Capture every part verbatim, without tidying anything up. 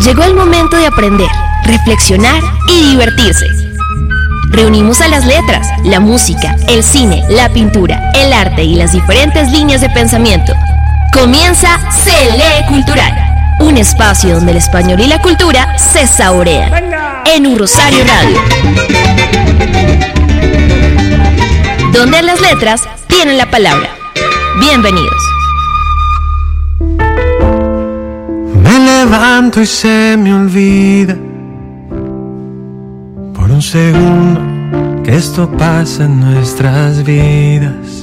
Llegó el momento de aprender, reflexionar y divertirse. Reunimos a las letras, la música, el cine, la pintura, el arte y las diferentes líneas de pensamiento. Comienza Se Lee Cultural, un espacio donde el español y la cultura se saborean. En Un Rosario Radio, donde las letras tienen la palabra. Bienvenidos. Me levanto y se me olvida por un segundo que esto pasa en nuestras vidas.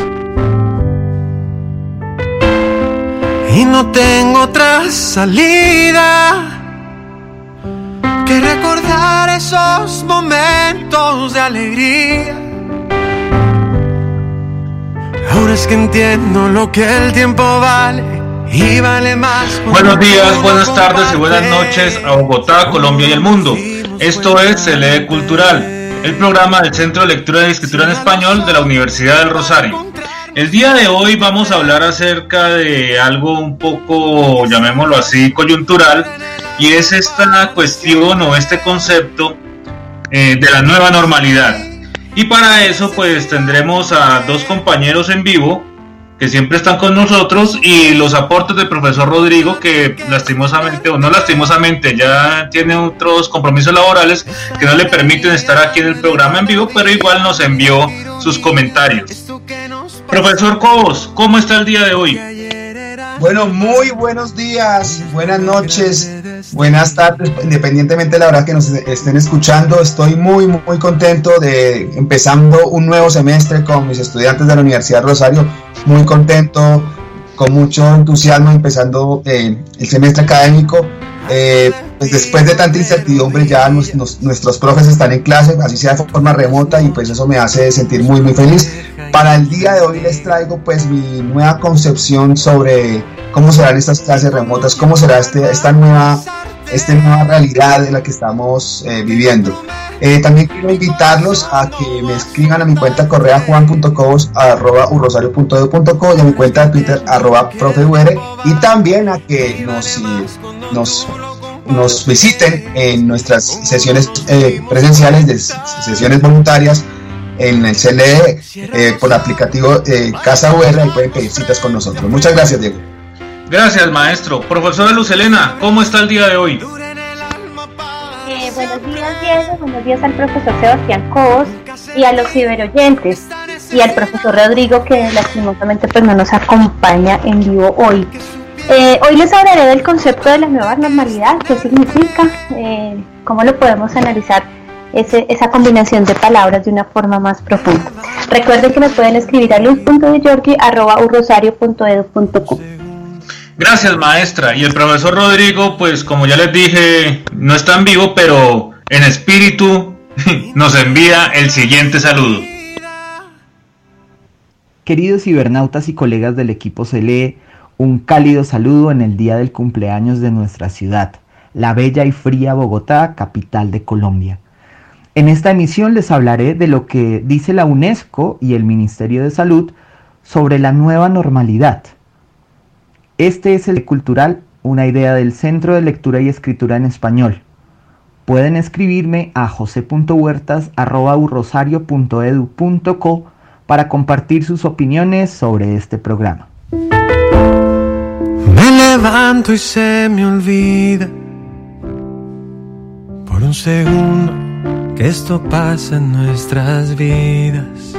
Y no tengo otra salida que recordar esos momentos de alegría. Ahora es que entiendo lo que el tiempo vale. Y vale más. Buenos días, buenas tardes y buenas noches a Bogotá, Colombia y el mundo. Esto es Se Lee Cultural, el programa del Centro de Lectura y Escritura en Español de la Universidad del Rosario. El día de hoy vamos a hablar acerca de algo un poco, llamémoslo así, coyuntural, y es esta cuestión o este concepto eh, de la nueva normalidad. Y para eso pues tendremos a dos compañeros en vivo que siempre están con nosotros, y los aportes del profesor Rodrigo, que lastimosamente o no lastimosamente ya tiene otros compromisos laborales que no le permiten estar aquí en el programa en vivo, pero igual nos envió sus comentarios. Profesor Cobos, ¿cómo está el día de hoy? Bueno, muy buenos días, buenas noches, buenas tardes, independientemente de la hora que nos estén escuchando. Estoy muy, muy contento de empezando un nuevo semestre con mis estudiantes de la Universidad de Rosario. Muy contento, con mucho entusiasmo, empezando eh, el semestre académico. Eh, pues después de tanta incertidumbre ya nos, nos, nuestros profes están en clase, así sea de forma remota, y pues eso me hace sentir muy muy feliz. Para el día de hoy les traigo pues mi nueva concepción sobre cómo serán estas clases remotas, cómo será este, esta nueva esta nueva realidad en la que estamos eh, viviendo. Eh, también quiero invitarlos a que me escriban a mi cuenta correa juan punto cobos arroba urrosario punto edu punto co y a mi cuenta de Twitter arroba profeur, y también a que nos, nos, nos visiten en nuestras sesiones eh, presenciales, de sesiones voluntarias en el C L E eh, por el aplicativo eh, Casa U R, y pueden pedir citas con nosotros. Muchas gracias, Diego. Gracias, maestro. Profesora Luz Helena, ¿cómo está el día de hoy? Eh, buenos días, Diego. Buenos días al profesor Sebastián Cobos y a los ciberoyentes, y al profesor Rodrigo, que lastimosamente pues no nos acompaña en vivo hoy. Eh, hoy les hablaré del concepto de la nueva normalidad, qué significa, eh, cómo lo podemos analizar, ese, esa combinación de palabras de una forma más profunda. Recuerden que me pueden escribir a luz punto de giorgi arroba urrosario punto edu punto co. Gracias, maestra. Y el profesor Rodrigo, pues como ya les dije, no está en vivo, pero en espíritu nos envía el siguiente saludo. Queridos cibernautas y colegas del equipo C L E, un cálido saludo en el día del cumpleaños de nuestra ciudad, la bella y fría Bogotá, capital de Colombia. En esta emisión les hablaré de lo que dice la UNESCO y el Ministerio de Salud sobre la nueva normalidad. Este es el Cultural, una idea del Centro de Lectura y Escritura en Español. Pueden escribirme a jose punto huertas arroba urrosario punto edu punto co para compartir sus opiniones sobre este programa. Me levanto y se me olvida por un segundo que esto pasa en nuestras vidas.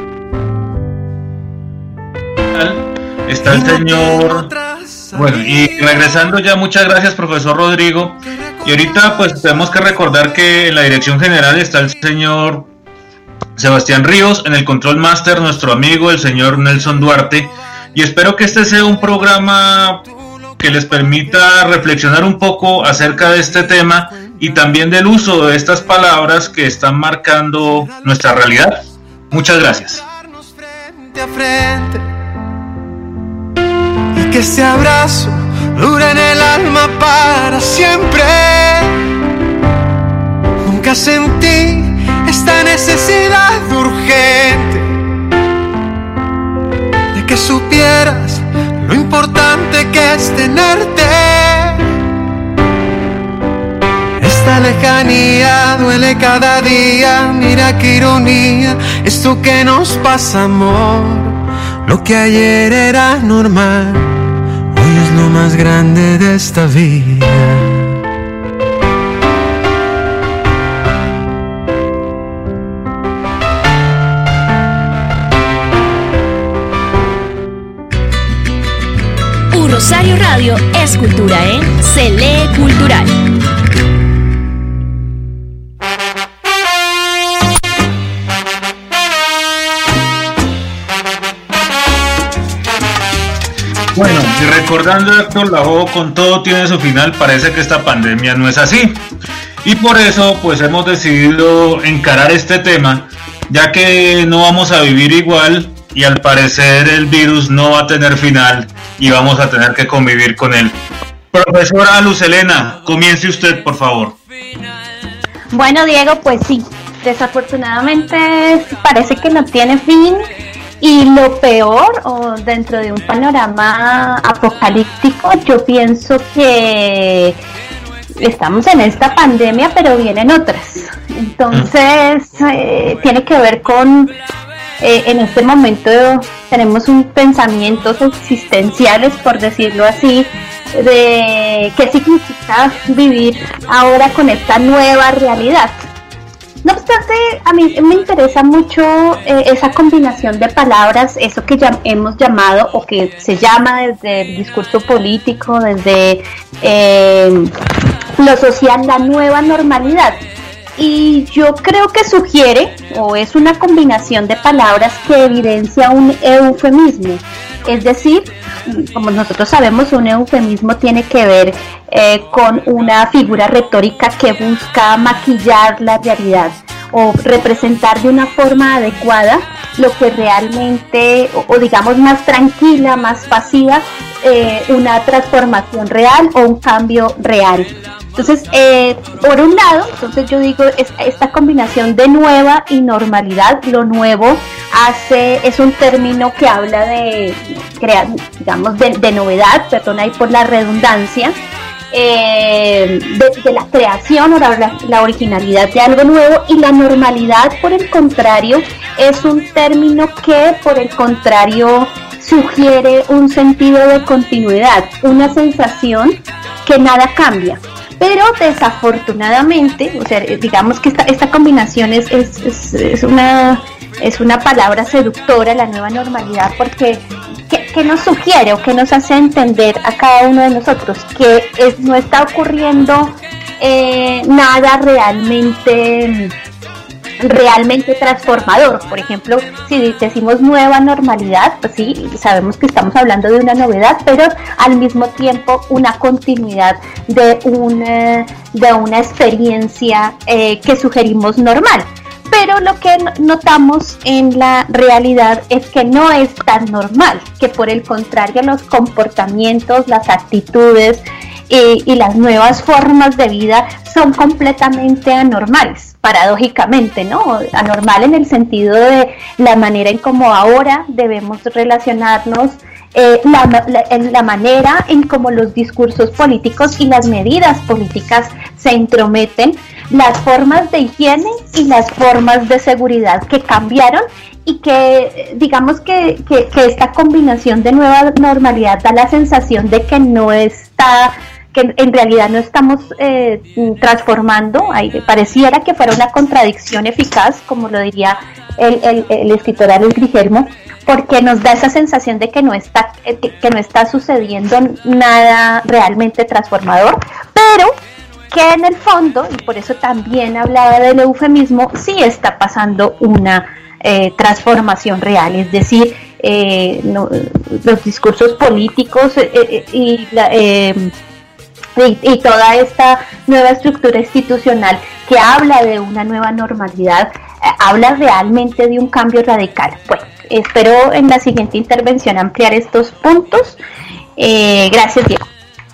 Está el señor... Bueno, y regresando ya, muchas gracias, profesor Rodrigo. Y ahorita pues tenemos que recordar que en la dirección general está el señor Sebastián Ríos, en el Control Master nuestro amigo el señor Nelson Duarte, y espero que este sea un programa que les permita reflexionar un poco acerca de este tema y también del uso de estas palabras que están marcando nuestra realidad. Muchas gracias. Que este abrazo dure en el alma para siempre. Nunca sentí esta necesidad urgente de que supieras lo importante que es tenerte. esta lejanía duele cada día. Mira qué ironía, esto que nos pasa, amor. Lo que ayer era normal, hoy es lo más grande de esta vida. Rosario Radio es cultura en Se Lee Cultural. Bueno, y recordando, Héctor Lavoe, con todo tiene su final, parece que esta pandemia no es así. Y por eso, pues hemos decidido encarar este tema, ya que no vamos a vivir igual y al parecer el virus no va a tener final y vamos a tener que convivir con él. Profesora Luz Helena, comience usted, por favor. Bueno, Diego, pues sí, desafortunadamente parece que no tiene fin. Y lo peor, o dentro de un panorama apocalíptico, yo pienso que estamos en esta pandemia, pero vienen otras. Entonces, eh, tiene que ver con, eh, en este momento tenemos un pensamientos existenciales, por decirlo así, de qué significa vivir ahora con esta nueva realidad. No obstante, a mí me interesa mucho eh, esa combinación de palabras, eso que ya hemos llamado o que se llama desde el discurso político, desde eh, lo social, la nueva normalidad. Y yo creo que sugiere, o es una combinación de palabras que evidencia un eufemismo. Es decir, como nosotros sabemos, un eufemismo tiene que ver eh, con una figura retórica que busca maquillar la realidad o representar de una forma adecuada lo que realmente, o, o digamos más tranquila, más pasiva, eh, una transformación real o un cambio real. Entonces, eh, por un lado, entonces yo digo, es, esta combinación de nueva y normalidad, lo nuevo hace, es un término que habla de, crea, digamos, de, de novedad, perdón ahí por la redundancia, eh, de, de la creación o la, la originalidad de algo nuevo, y la normalidad, por el contrario, es un término que, por el contrario, sugiere un sentido de continuidad, una sensación que nada cambia. Pero desafortunadamente, o sea, digamos que esta, esta combinación es, es, es, es, una, es una palabra seductora, la nueva normalidad, porque ¿qué, qué nos sugiere o qué nos hace entender a cada uno de nosotros? Que es, no está ocurriendo eh, nada realmente... realmente transformador. Por ejemplo, si decimos nueva normalidad, pues sí, sabemos que estamos hablando de una novedad, pero al mismo tiempo una continuidad de una, de una experiencia eh, que sugerimos normal. Pero lo que notamos en la realidad es que no es tan normal, que por el contrario los comportamientos, las actitudes y, y las nuevas formas de vida son completamente anormales, paradójicamente, ¿no? Anormal en el sentido de la manera en cómo ahora debemos relacionarnos, eh, la, la, la manera en cómo los discursos políticos y las medidas políticas se entrometen, las formas de higiene y las formas de seguridad que cambiaron, y que digamos que, que, que esta combinación de nueva normalidad da la sensación de que no está, que en realidad no estamos eh, transformando. Ahí pareciera que fuera una contradicción eficaz, como lo diría el, el, el escritor Alex Guillermo, porque nos da esa sensación de que no está, que, que no está sucediendo nada realmente transformador, pero que en el fondo, y por eso también hablaba del eufemismo, sí está pasando una eh, transformación real, es decir, eh, no, los discursos políticos eh, eh, y, la, eh, y, y toda esta nueva estructura institucional que habla de una nueva normalidad, eh, habla realmente de un cambio radical. Bueno, espero en la siguiente intervención ampliar estos puntos. Eh, gracias, Diego.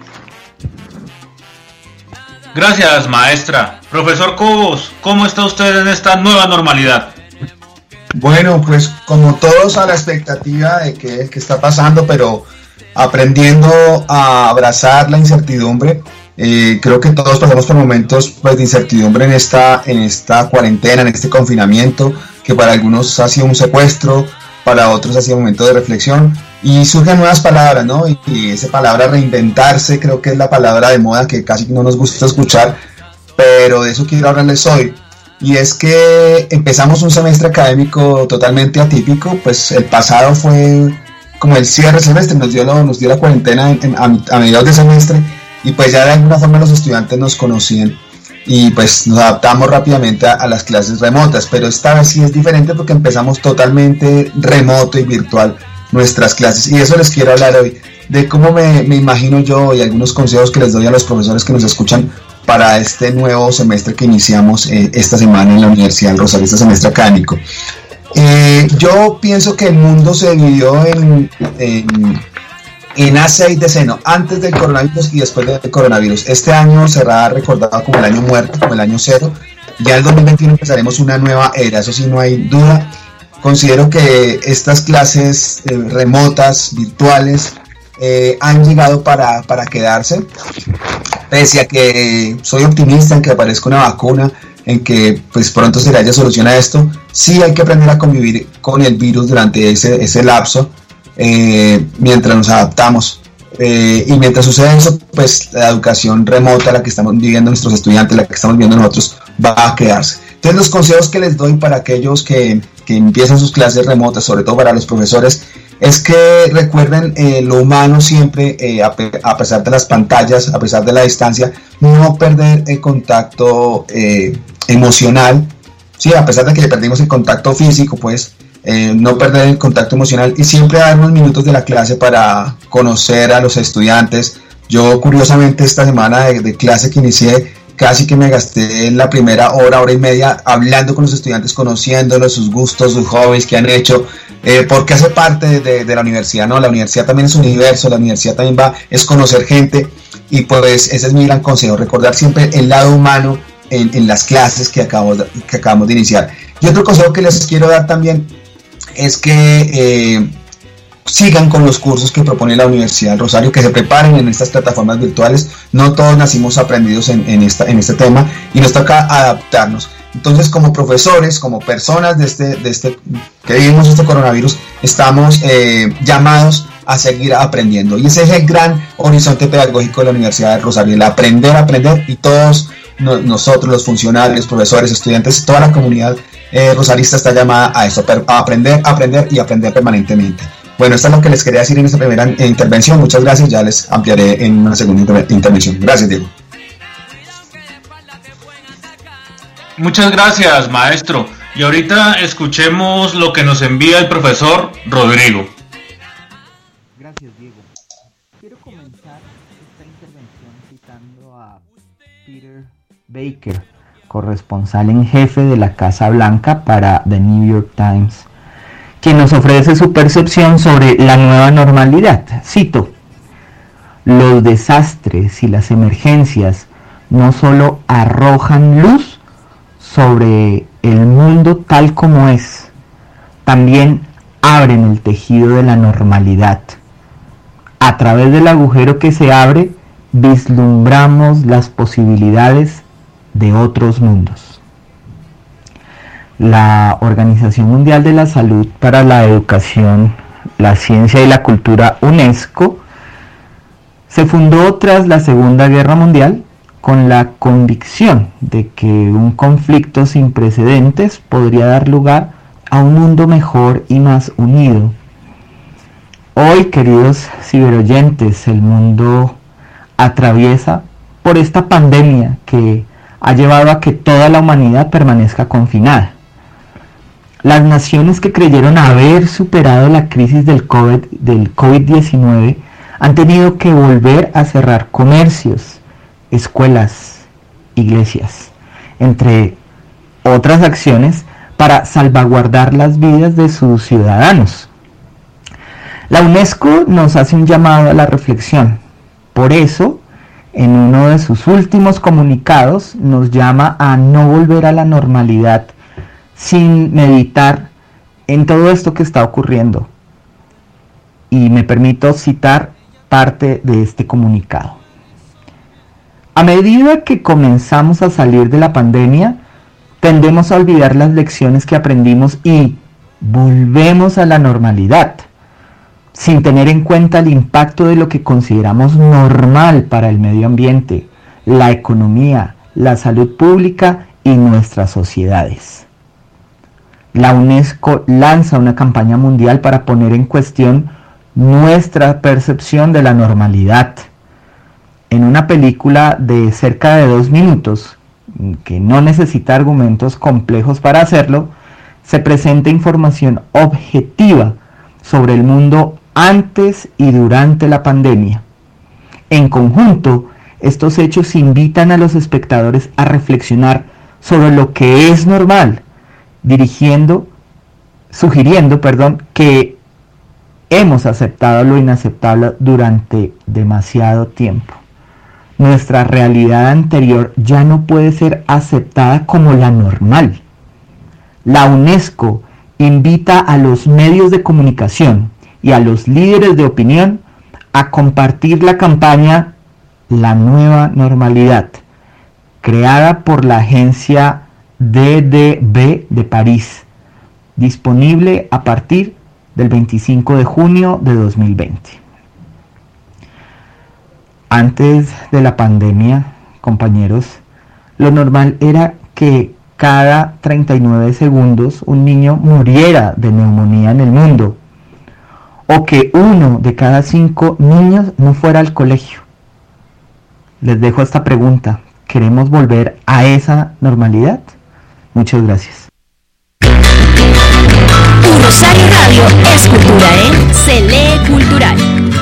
Gracias, maestra. Profesor Cobos, ¿cómo está usted en esta nueva normalidad? Bueno, pues como todos a la expectativa de qué, qué está pasando, pero aprendiendo a abrazar la incertidumbre, Eh, creo que todos pasamos por momentos pues, de incertidumbre en esta, en esta cuarentena, en este confinamiento, que para algunos ha sido un secuestro, para otros ha sido un momento de reflexión, y surgen nuevas palabras, ¿no? Y, y esa palabra reinventarse creo que es la palabra de moda que casi no nos gusta escuchar, pero de eso quiero hablarles hoy. Y es que empezamos un semestre académico totalmente atípico, pues el pasado fue como el cierre del semestre, nos dio, lo, nos dio la cuarentena en, en, a, a mediados de semestre, y pues ya de alguna forma los estudiantes nos conocían y pues nos adaptamos rápidamente a, a las clases remotas, pero esta vez sí es diferente porque empezamos totalmente remoto y virtual nuestras clases, y eso les quiero hablar hoy, de cómo me, me imagino yo y algunos consejos que les doy a los profesores que nos escuchan para este nuevo semestre que iniciamos eh, esta semana en la Universidad del Rosario, este semestre académico. Eh, yo pienso que el mundo se dividió en, en, en A seis de seno, antes del coronavirus y después del coronavirus. Este año será recordado como el año muerto, como el año cero. Ya el dos mil veintiuno empezaremos una nueva era, eso sí, no hay duda. Considero que estas clases eh, remotas, virtuales, eh, han llegado para, para quedarse. Pese a que soy optimista en que aparezca una vacuna, en que pues pronto se le haya solución a esto, sí hay que aprender a convivir con el virus durante ese, ese lapso, eh, mientras nos adaptamos. Eh, y mientras sucede eso, pues la educación remota, la que estamos viviendo nuestros estudiantes, la que estamos viviendo nosotros, va a quedarse. Entonces los consejos que les doy para aquellos que, que empiezan sus clases remotas, sobre todo para los profesores, es que recuerden eh, lo humano siempre, eh, a, pe- a pesar de las pantallas, a pesar de la distancia, no perder el contacto eh, emocional, sí, a pesar de que perdimos el contacto físico, pues eh, no perder el contacto emocional y siempre dar unos minutos de la clase para conocer a los estudiantes. Yo curiosamente esta semana de, de clase que inicié, casi que me gasté la primera hora, hora y media hablando con los estudiantes, conociéndolos, sus gustos, sus hobbies, que han hecho, eh, porque hace parte de, de, de la universidad, ¿no? La universidad también es un universo, la universidad también va, es conocer gente, y pues ese es mi gran consejo, recordar siempre el lado humano en, en las clases que acabamos, de, que acabamos de iniciar. Y otro consejo que les quiero dar también es que eh, sigan con los cursos que propone la Universidad del Rosario, que se preparen en estas plataformas virtuales. No todos nacimos aprendidos en, en, esta, en este tema y nos toca adaptarnos. Entonces, como profesores, como personas de este, de este, que vivimos este coronavirus, estamos eh, llamados a seguir aprendiendo. Y ese es el gran horizonte pedagógico de la Universidad del Rosario, el aprender, aprender, y todos no, nosotros, los funcionarios, profesores, estudiantes, toda la comunidad eh, rosarista está llamada a eso, a aprender, aprender y aprender permanentemente. Bueno, esto es lo que les quería decir en esta primera intervención. Muchas gracias, ya les ampliaré en una segunda inter- intervención. Gracias, Diego. Muchas gracias, maestro. Y ahorita escuchemos lo que nos envía el profesor Rodrigo. Gracias, Diego. Quiero comenzar esta intervención citando a Peter Baker, corresponsal en jefe de la Casa Blanca para The New York Times, quien nos ofrece su percepción sobre la nueva normalidad. Cito: los desastres y las emergencias no solo arrojan luz sobre el mundo tal como es, también abren el tejido de la normalidad. A través del agujero que se abre, vislumbramos las posibilidades de otros mundos. La Organización Mundial de la Salud para la Educación, la Ciencia y la Cultura, UNESCO, se fundó tras la Segunda Guerra Mundial con la convicción de que un conflicto sin precedentes podría dar lugar a un mundo mejor y más unido. Hoy, queridos ciberoyentes, el mundo atraviesa por esta pandemia que ha llevado a que toda la humanidad permanezca confinada. Las naciones que creyeron haber superado la crisis del COVID, del COVID diecinueve han tenido que volver a cerrar comercios, escuelas, iglesias, entre otras acciones para salvaguardar las vidas de sus ciudadanos. La UNESCO nos hace un llamado a la reflexión. Por eso, en uno de sus últimos comunicados, nos llama a no volver a la normalidad sin meditar en todo esto que está ocurriendo. Y me permito citar parte de este comunicado. A medida que comenzamos a salir de la pandemia, tendemos a olvidar las lecciones que aprendimos y volvemos a la normalidad, sin tener en cuenta el impacto de lo que consideramos normal para el medio ambiente, la economía, la salud pública y nuestras sociedades. La UNESCO lanza una campaña mundial para poner en cuestión nuestra percepción de la normalidad. En una película de cerca de dos minutos, que no necesita argumentos complejos para hacerlo, se presenta información objetiva sobre el mundo antes y durante la pandemia. En conjunto, estos hechos invitan a los espectadores a reflexionar sobre lo que es normal, dirigiendo, sugiriendo, perdón, que hemos aceptado lo inaceptable durante demasiado tiempo. Nuestra realidad anterior ya no puede ser aceptada como la normal. La UNESCO invita a los medios de comunicación y a los líderes de opinión a compartir la campaña La Nueva Normalidad, creada por la agencia D D B de París, disponible a partir del veinticinco de junio de dos mil veinte. Antes de la pandemia, compañeros, lo normal era que cada treinta y nueve segundos un niño muriera de neumonía en el mundo, o que uno de cada cinco niños no fuera al colegio. Les dejo esta pregunta: ¿queremos volver a esa normalidad? Muchas gracias. Un Rosario Radio es cultura, ¿eh? Se lee cultural.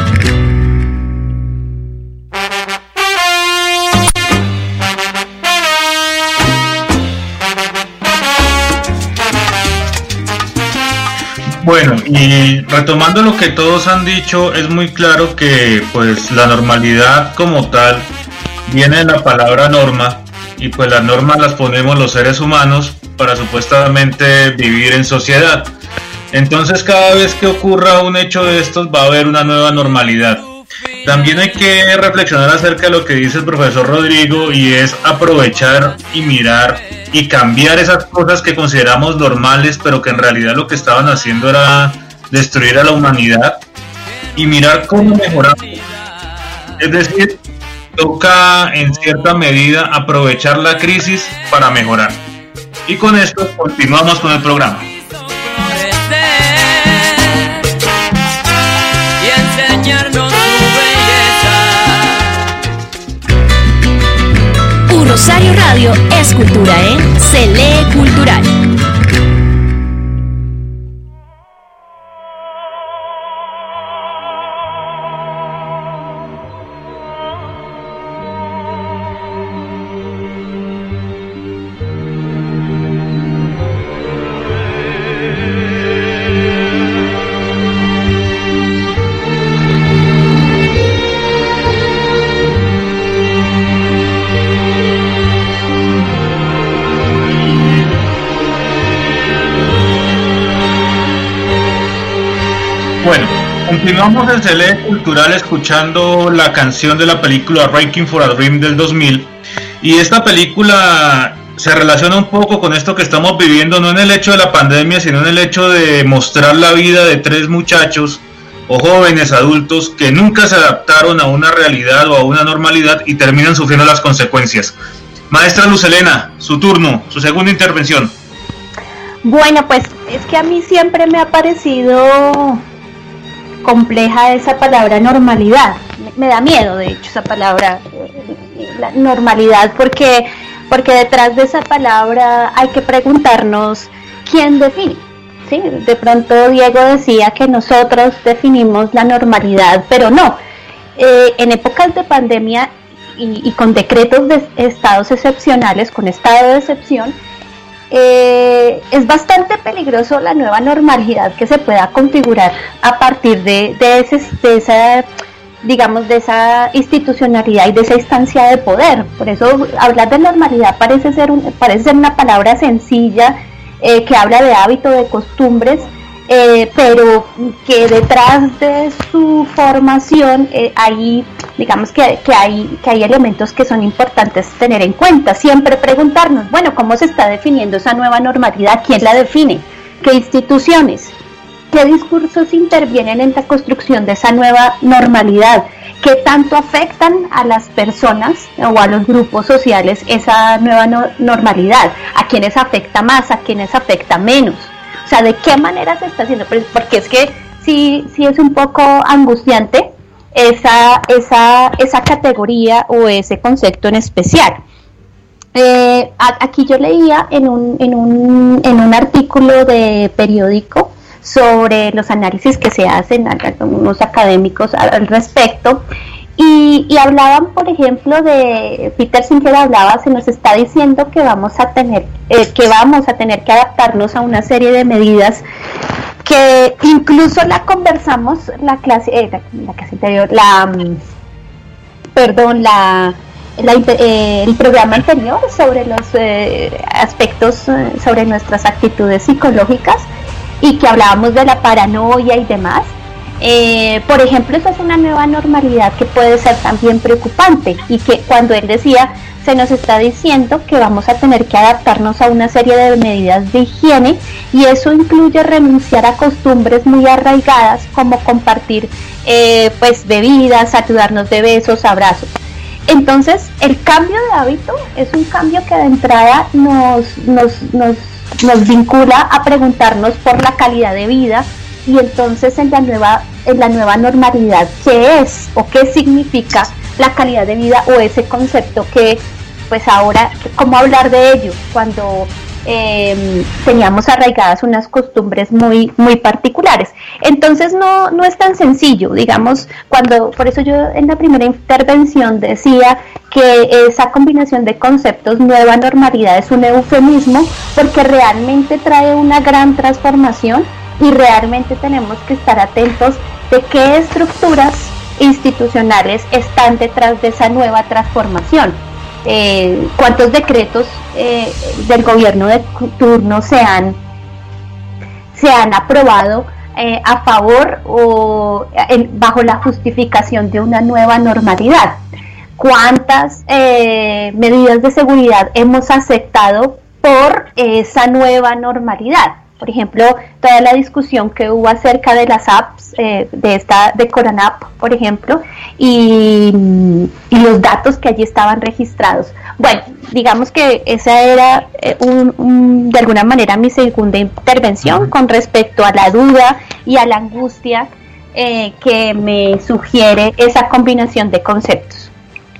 Bueno, y retomando lo que todos han dicho, es muy claro que pues la normalidad como tal viene de la palabra norma, y pues las normas las ponemos los seres humanos para supuestamente vivir en sociedad. Entonces cada vez que ocurra un hecho de estos va a haber una nueva normalidad. También hay que reflexionar acerca de lo que dice el profesor Rodrigo, y es aprovechar y mirar y cambiar esas cosas que consideramos normales, pero que en realidad lo que estaban haciendo era destruir a la humanidad, y mirar cómo mejorar. Es decir, toca en cierta medida aprovechar la crisis para mejorar. Y con esto continuamos con el programa. Rosario Radio es cultura, ¿eh? Se lee cultural. Bueno, continuamos en Se Lee Cultural escuchando la canción de la película Requiem for a Dream del dos mil, y esta película se relaciona un poco con esto que estamos viviendo, no en el hecho de la pandemia, sino en el hecho de mostrar la vida de tres muchachos o jóvenes adultos que nunca se adaptaron a una realidad o a una normalidad y terminan sufriendo las consecuencias. Maestra Luz Helena, su turno, su segunda intervención. Bueno, pues es que a mí siempre me ha parecido compleja esa palabra normalidad. Me, me da miedo, de hecho, esa palabra la normalidad, porque porque detrás de esa palabra hay que preguntarnos quién define. ¿Sí? De pronto Diego decía que nosotros definimos la normalidad, pero no. Eh, en épocas de pandemia y, y con decretos de estados excepcionales, con estado de excepción, Eh, es bastante peligroso la nueva normalidad que se pueda configurar a partir de, de, ese, de esa, digamos, de esa institucionalidad y de esa instancia de poder. Por eso hablar de normalidad parece ser, un, parece ser una palabra sencilla, eh, que habla de hábito, de costumbres, eh, pero que detrás de su formación eh, hay, digamos que, que, hay, que hay elementos que son importantes tener en cuenta. Siempre preguntarnos, bueno, ¿cómo se está definiendo esa nueva normalidad? ¿Quién la define? ¿Qué instituciones? ¿Qué discursos intervienen en la construcción de esa nueva normalidad? ¿Qué tanto afectan a las personas o a los grupos sociales esa nueva no- normalidad? ¿A quiénes afecta más? ¿A quiénes afecta menos? O sea, ¿de qué manera se está haciendo? Porque es que sí, sí es un poco angustiante esa, esa, esa categoría o ese concepto en especial. Eh, aquí yo leía en un, en un, en un artículo de periódico sobre los análisis que se hacen, algunos académicos al, al respecto, y, y hablaban, por ejemplo, de Peter Singer hablaba, se nos está diciendo que vamos a tener, eh, que vamos a tener que adaptarnos a una serie de medidas que incluso la conversamos la clase, eh, la, la clase anterior, la, perdón, la La, eh, el programa anterior sobre los eh, aspectos eh, sobre nuestras actitudes psicológicas y que hablábamos de la paranoia y demás. Eh, por ejemplo, esa es una nueva normalidad que puede ser también preocupante y que cuando él decía, se nos está diciendo que vamos a tener que adaptarnos a una serie de medidas de higiene y eso incluye renunciar a costumbres muy arraigadas como compartir eh, pues bebidas, saludarnos de besos, abrazos. Entonces, el cambio de hábito es un cambio que de entrada nos, nos, nos, nos vincula a preguntarnos por la calidad de vida y entonces en la nueva, en la nueva normalidad, ¿qué es o qué significa la calidad de vida o ese concepto que, pues ahora, cómo hablar de ello cuando eh, teníamos arraigadas unas costumbres muy, muy particulares? Entonces no, no es tan sencillo, digamos, cuando, por eso yo en la primera intervención decía que esa combinación de conceptos, nueva normalidad, es un eufemismo porque realmente trae una gran transformación y realmente tenemos que estar atentos de qué estructuras institucionales están detrás de esa nueva transformación. Eh, cuántos decretos eh, del gobierno de turno se han, se han aprobado eh, a favor o eh, bajo la justificación de una nueva normalidad. Cuántas eh, medidas de seguridad hemos aceptado por esa nueva normalidad. Por ejemplo, toda la discusión que hubo acerca de las apps, eh, de esta de Coronap, por ejemplo, y, y los datos que allí estaban registrados. Bueno, digamos que esa era eh, un, un, de alguna manera mi segunda intervención uh-huh. con respecto a la duda y a la angustia eh, que me sugiere esa combinación de conceptos.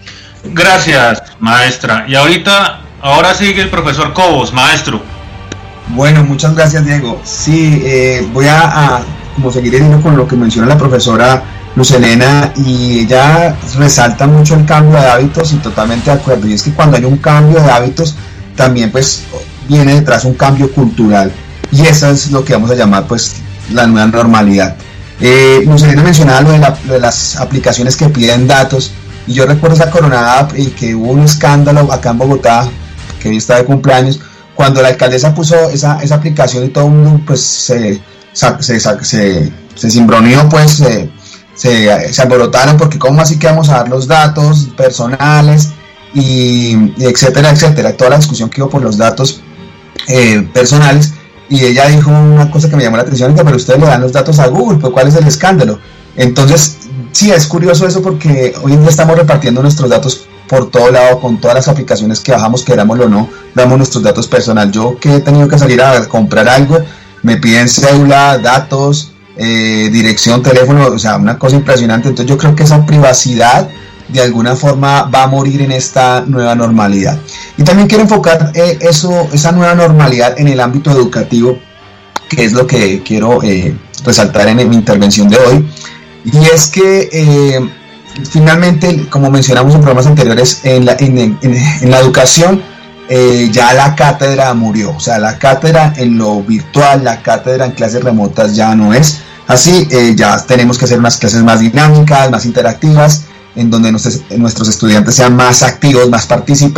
Gracias, maestra. Y ahorita, ahora sigue el profesor Cobos, maestro. Bueno, muchas gracias, Diego. Sí, eh, voy a, a como seguir diciendo con lo que menciona la profesora Luz Helena, y ella resalta mucho el cambio de hábitos y totalmente de acuerdo. Y es que cuando hay un cambio de hábitos, también pues viene detrás un cambio cultural. Y eso es lo que vamos a llamar pues la nueva normalidad. Eh, Luz Helena mencionaba lo de, la, lo de las aplicaciones que piden datos. Y yo recuerdo esa Corona App y que hubo un escándalo acá en Bogotá, que hoy está de cumpleaños, cuando la alcaldesa puso esa, esa aplicación y todo el mundo pues se se, se, se, se cimbroneó, pues se, se, se alborotaron porque cómo así que vamos a dar los datos personales y, y etcétera, etcétera, toda la discusión que hubo por los datos eh, personales. Y ella dijo una cosa que me llamó la atención, que pero ustedes le dan los datos a Google, pero ¿cuál es el escándalo? Entonces sí, es curioso eso porque hoy en día estamos repartiendo nuestros datos por todo lado, con todas las aplicaciones que bajamos, querámoslo o no, damos nuestros datos personales. Yo que he tenido que salir a comprar algo, me piden cédula, datos, eh, dirección, teléfono, o sea, una cosa impresionante. Entonces yo creo que esa privacidad de alguna forma va a morir en esta nueva normalidad. Y también quiero enfocar eh, eso, esa nueva normalidad en el ámbito educativo, que es lo que quiero eh, resaltar en mi intervención de hoy. Y es que eh, finalmente, como mencionamos en programas anteriores, en la, en, en, en la educación eh, ya la cátedra murió. O sea, la cátedra en lo virtual, la cátedra en clases remotas ya no es así. Eh, ya tenemos que hacer unas clases más dinámicas, más interactivas, en donde nuestros, nuestros estudiantes sean más activos, más partícipes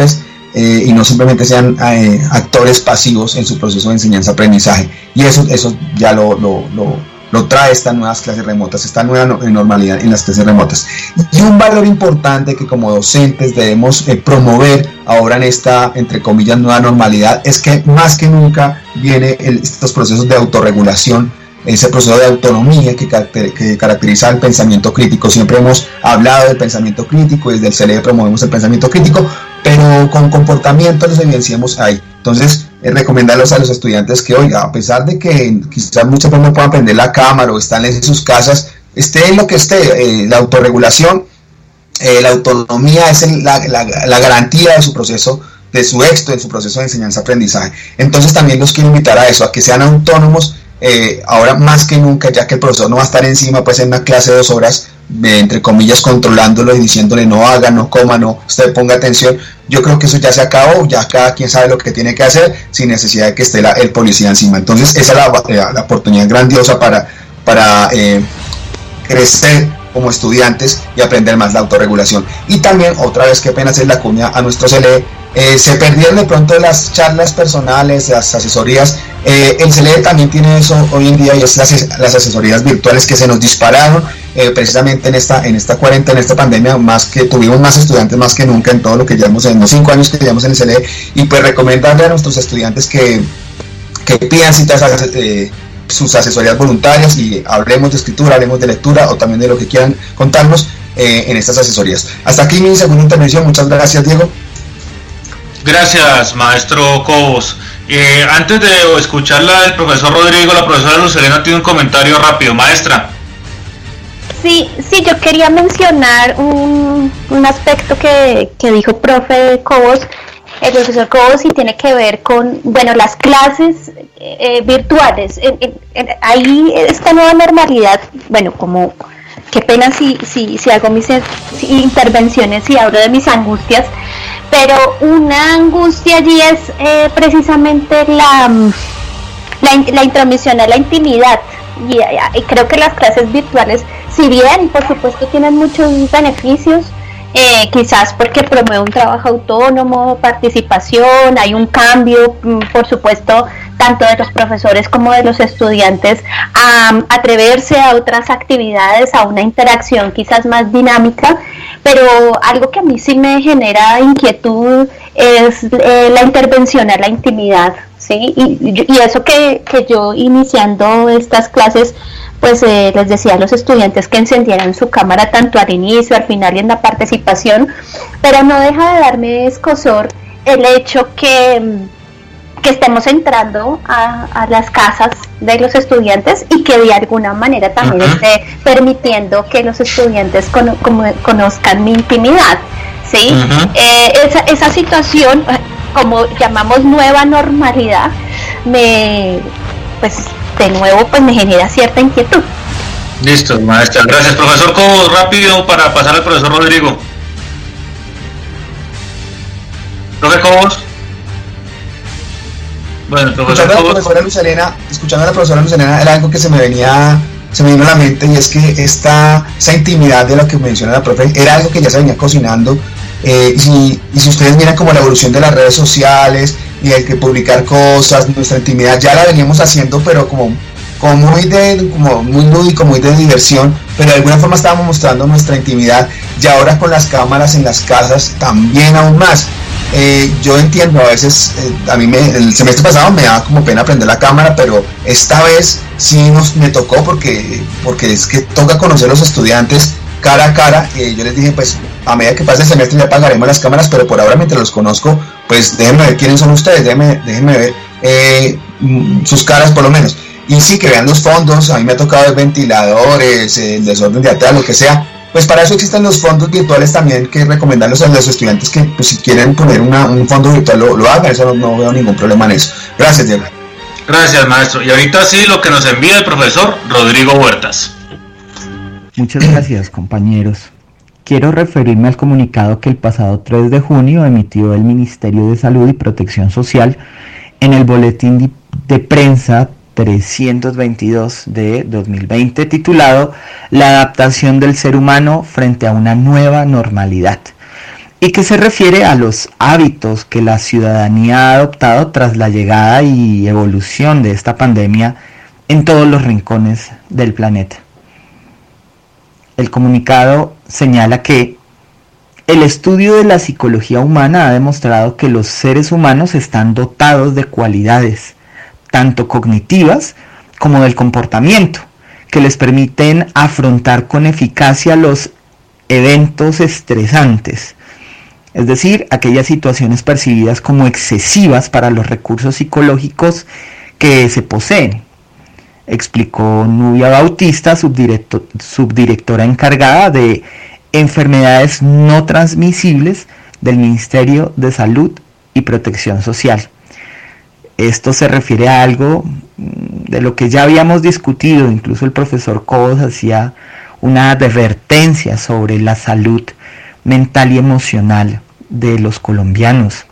eh, y no simplemente sean eh, actores pasivos en su proceso de enseñanza-aprendizaje. Y eso, eso ya lo, lo, lo, lo trae estas nuevas clases remotas, esta nueva no, normalidad en las clases remotas. Y un valor importante que como docentes debemos eh, promover ahora en esta, entre comillas, nueva normalidad, es que más que nunca viene el, estos procesos de autorregulación, ese proceso de autonomía que, que caracteriza el pensamiento crítico. Siempre hemos hablado del pensamiento crítico, desde el C L E promovemos el pensamiento crítico, pero con comportamiento los evidenciamos ahí. Entonces, eh, recomendarlos a los estudiantes que, oiga, a pesar de que quizás muchas veces no puedan prender la cámara o están en sus casas, esté en lo que esté, eh, la autorregulación, eh, la autonomía es el, la, la, la garantía de su proceso, de su éxito en su proceso de enseñanza-aprendizaje. Entonces también los quiero invitar a eso, a que sean autónomos, eh, ahora más que nunca, ya que el profesor no va a estar encima pues en una clase de dos horas, eh, entre comillas, controlándolo y diciéndole no haga, no coma, no, usted ponga atención. Yo creo que eso ya se acabó, ya cada quien sabe lo que tiene que hacer sin necesidad de que esté la, el policía encima. Entonces esa es la, la, la oportunidad grandiosa para, para eh, crecer como estudiantes y aprender más la autorregulación. Y también, otra vez, qué pena hacer la cuña a nuestro C L E, eh, se perdieron de pronto las charlas personales, las asesorías. eh, el C L E también tiene eso hoy en día, y es las, las asesorías virtuales que se nos dispararon eh, precisamente en esta, en esta cuarentena, en esta pandemia, más que tuvimos más estudiantes más que nunca en todo lo que llevamos, en los cinco años que llevamos en el C L E, y pues recomendarle a nuestros estudiantes que, que pidan citas a, eh, sus asesorías voluntarias, y hablemos de escritura, hablemos de lectura o también de lo que quieran contarnos eh, en estas asesorías. Hasta aquí mi segunda intervención. Muchas gracias, Diego. Gracias, maestro Cobos. Eh, antes de escucharla del profesor Rodrigo, la profesora Luz Helena tiene un comentario rápido. Maestra. Sí, sí, yo quería mencionar un, un aspecto que, que dijo profe Cobos, el profesor Cobos, y tiene que ver con, bueno, las clases eh, virtuales. En, en, en, ahí esta nueva normalidad, bueno, como, qué pena si, si, si hago mis si, intervenciones y hablo de mis angustias, pero una angustia allí es eh, precisamente la, la, la intromisión a la intimidad. Y, y creo que las clases virtuales, si bien por supuesto tienen muchos beneficios, eh, quizás porque promueve un trabajo autónomo, participación, hay un cambio, por supuesto, tanto de los profesores como de los estudiantes, a atreverse a otras actividades, a una interacción quizás más dinámica, pero algo que a mí sí me genera inquietud es eh, la intervención a la intimidad, ¿sí? Y, y eso que, que yo iniciando estas clases, pues eh, les decía a los estudiantes que encendieran su cámara tanto al inicio, al final y en la participación, pero no deja de darme escozor el hecho que, que estemos entrando a, a las casas de los estudiantes y que de alguna manera también uh-huh. esté permitiendo que los estudiantes cono, como, conozcan mi intimidad, ¿sí? Uh-huh. Eh, esa, esa situación, como llamamos nueva normalidad, me, pues de nuevo, pues me genera cierta inquietud. Listo, maestra, gracias. Profesor Cobos, rápido para pasar al profesor Rodrigo. Profe Cobos. Bueno, el profesor escuchando Cobos. A la profesora Luz Helena, escuchando a la profesora Luz Helena, era algo que se me venía, se me vino a la mente, y es que esta, esa intimidad de la que menciona la profe, era algo que ya se venía cocinando. Eh, y, y si ustedes miran como la evolución de las redes sociales y el que publicar cosas, nuestra intimidad ya la veníamos haciendo, pero como, como muy de como muy lúdico, muy de diversión, pero de alguna forma estábamos mostrando nuestra intimidad, y ahora con las cámaras en las casas también aún más. Eh, yo entiendo, a veces eh, a mí me, el semestre pasado me daba como pena prender la cámara, pero esta vez sí nos me tocó porque, porque es que toca conocer a los estudiantes cara a cara. Eh, yo les dije, pues a medida que pase el semestre ya apagaremos las cámaras, pero por ahora, mientras los conozco, pues déjenme ver quiénes son ustedes, déjenme, déjenme ver eh, sus caras por lo menos. Y sí, que vean los fondos. A mí me ha tocado ver ventiladores, eh, el desorden de atrás, lo que sea. Pues para eso existen los fondos virtuales también, que recomendarlos a los estudiantes que, pues, si quieren poner una, un fondo virtual lo, lo hagan. Eso no, no veo ningún problema en eso. Gracias, Diego. Gracias, maestro. Y ahorita sí, lo que nos envía el profesor Rodrigo Huertas. Muchas gracias, compañeros. Quiero referirme al comunicado que el pasado tres de junio emitió el Ministerio de Salud y Protección Social en el boletín de prensa trescientos veintidós de dos mil veinte, titulado La adaptación del ser humano frente a una nueva normalidad. y que se refiere a los hábitos que la ciudadanía ha adoptado tras la llegada y evolución de esta pandemia en todos los rincones del planeta. El comunicado señala que el estudio de la psicología humana ha demostrado que los seres humanos están dotados de cualidades, tanto cognitivas como del comportamiento, que les permiten afrontar con eficacia los eventos estresantes, es decir, aquellas situaciones percibidas como excesivas para los recursos psicológicos que se poseen, explicó Nubia Bautista, subdirector, subdirectora encargada de enfermedades no transmisibles del Ministerio de Salud y Protección Social. Esto se refiere a algo de lo que ya habíamos discutido, incluso el profesor Cobos hacía una advertencia sobre la salud mental y emocional de los colombianos.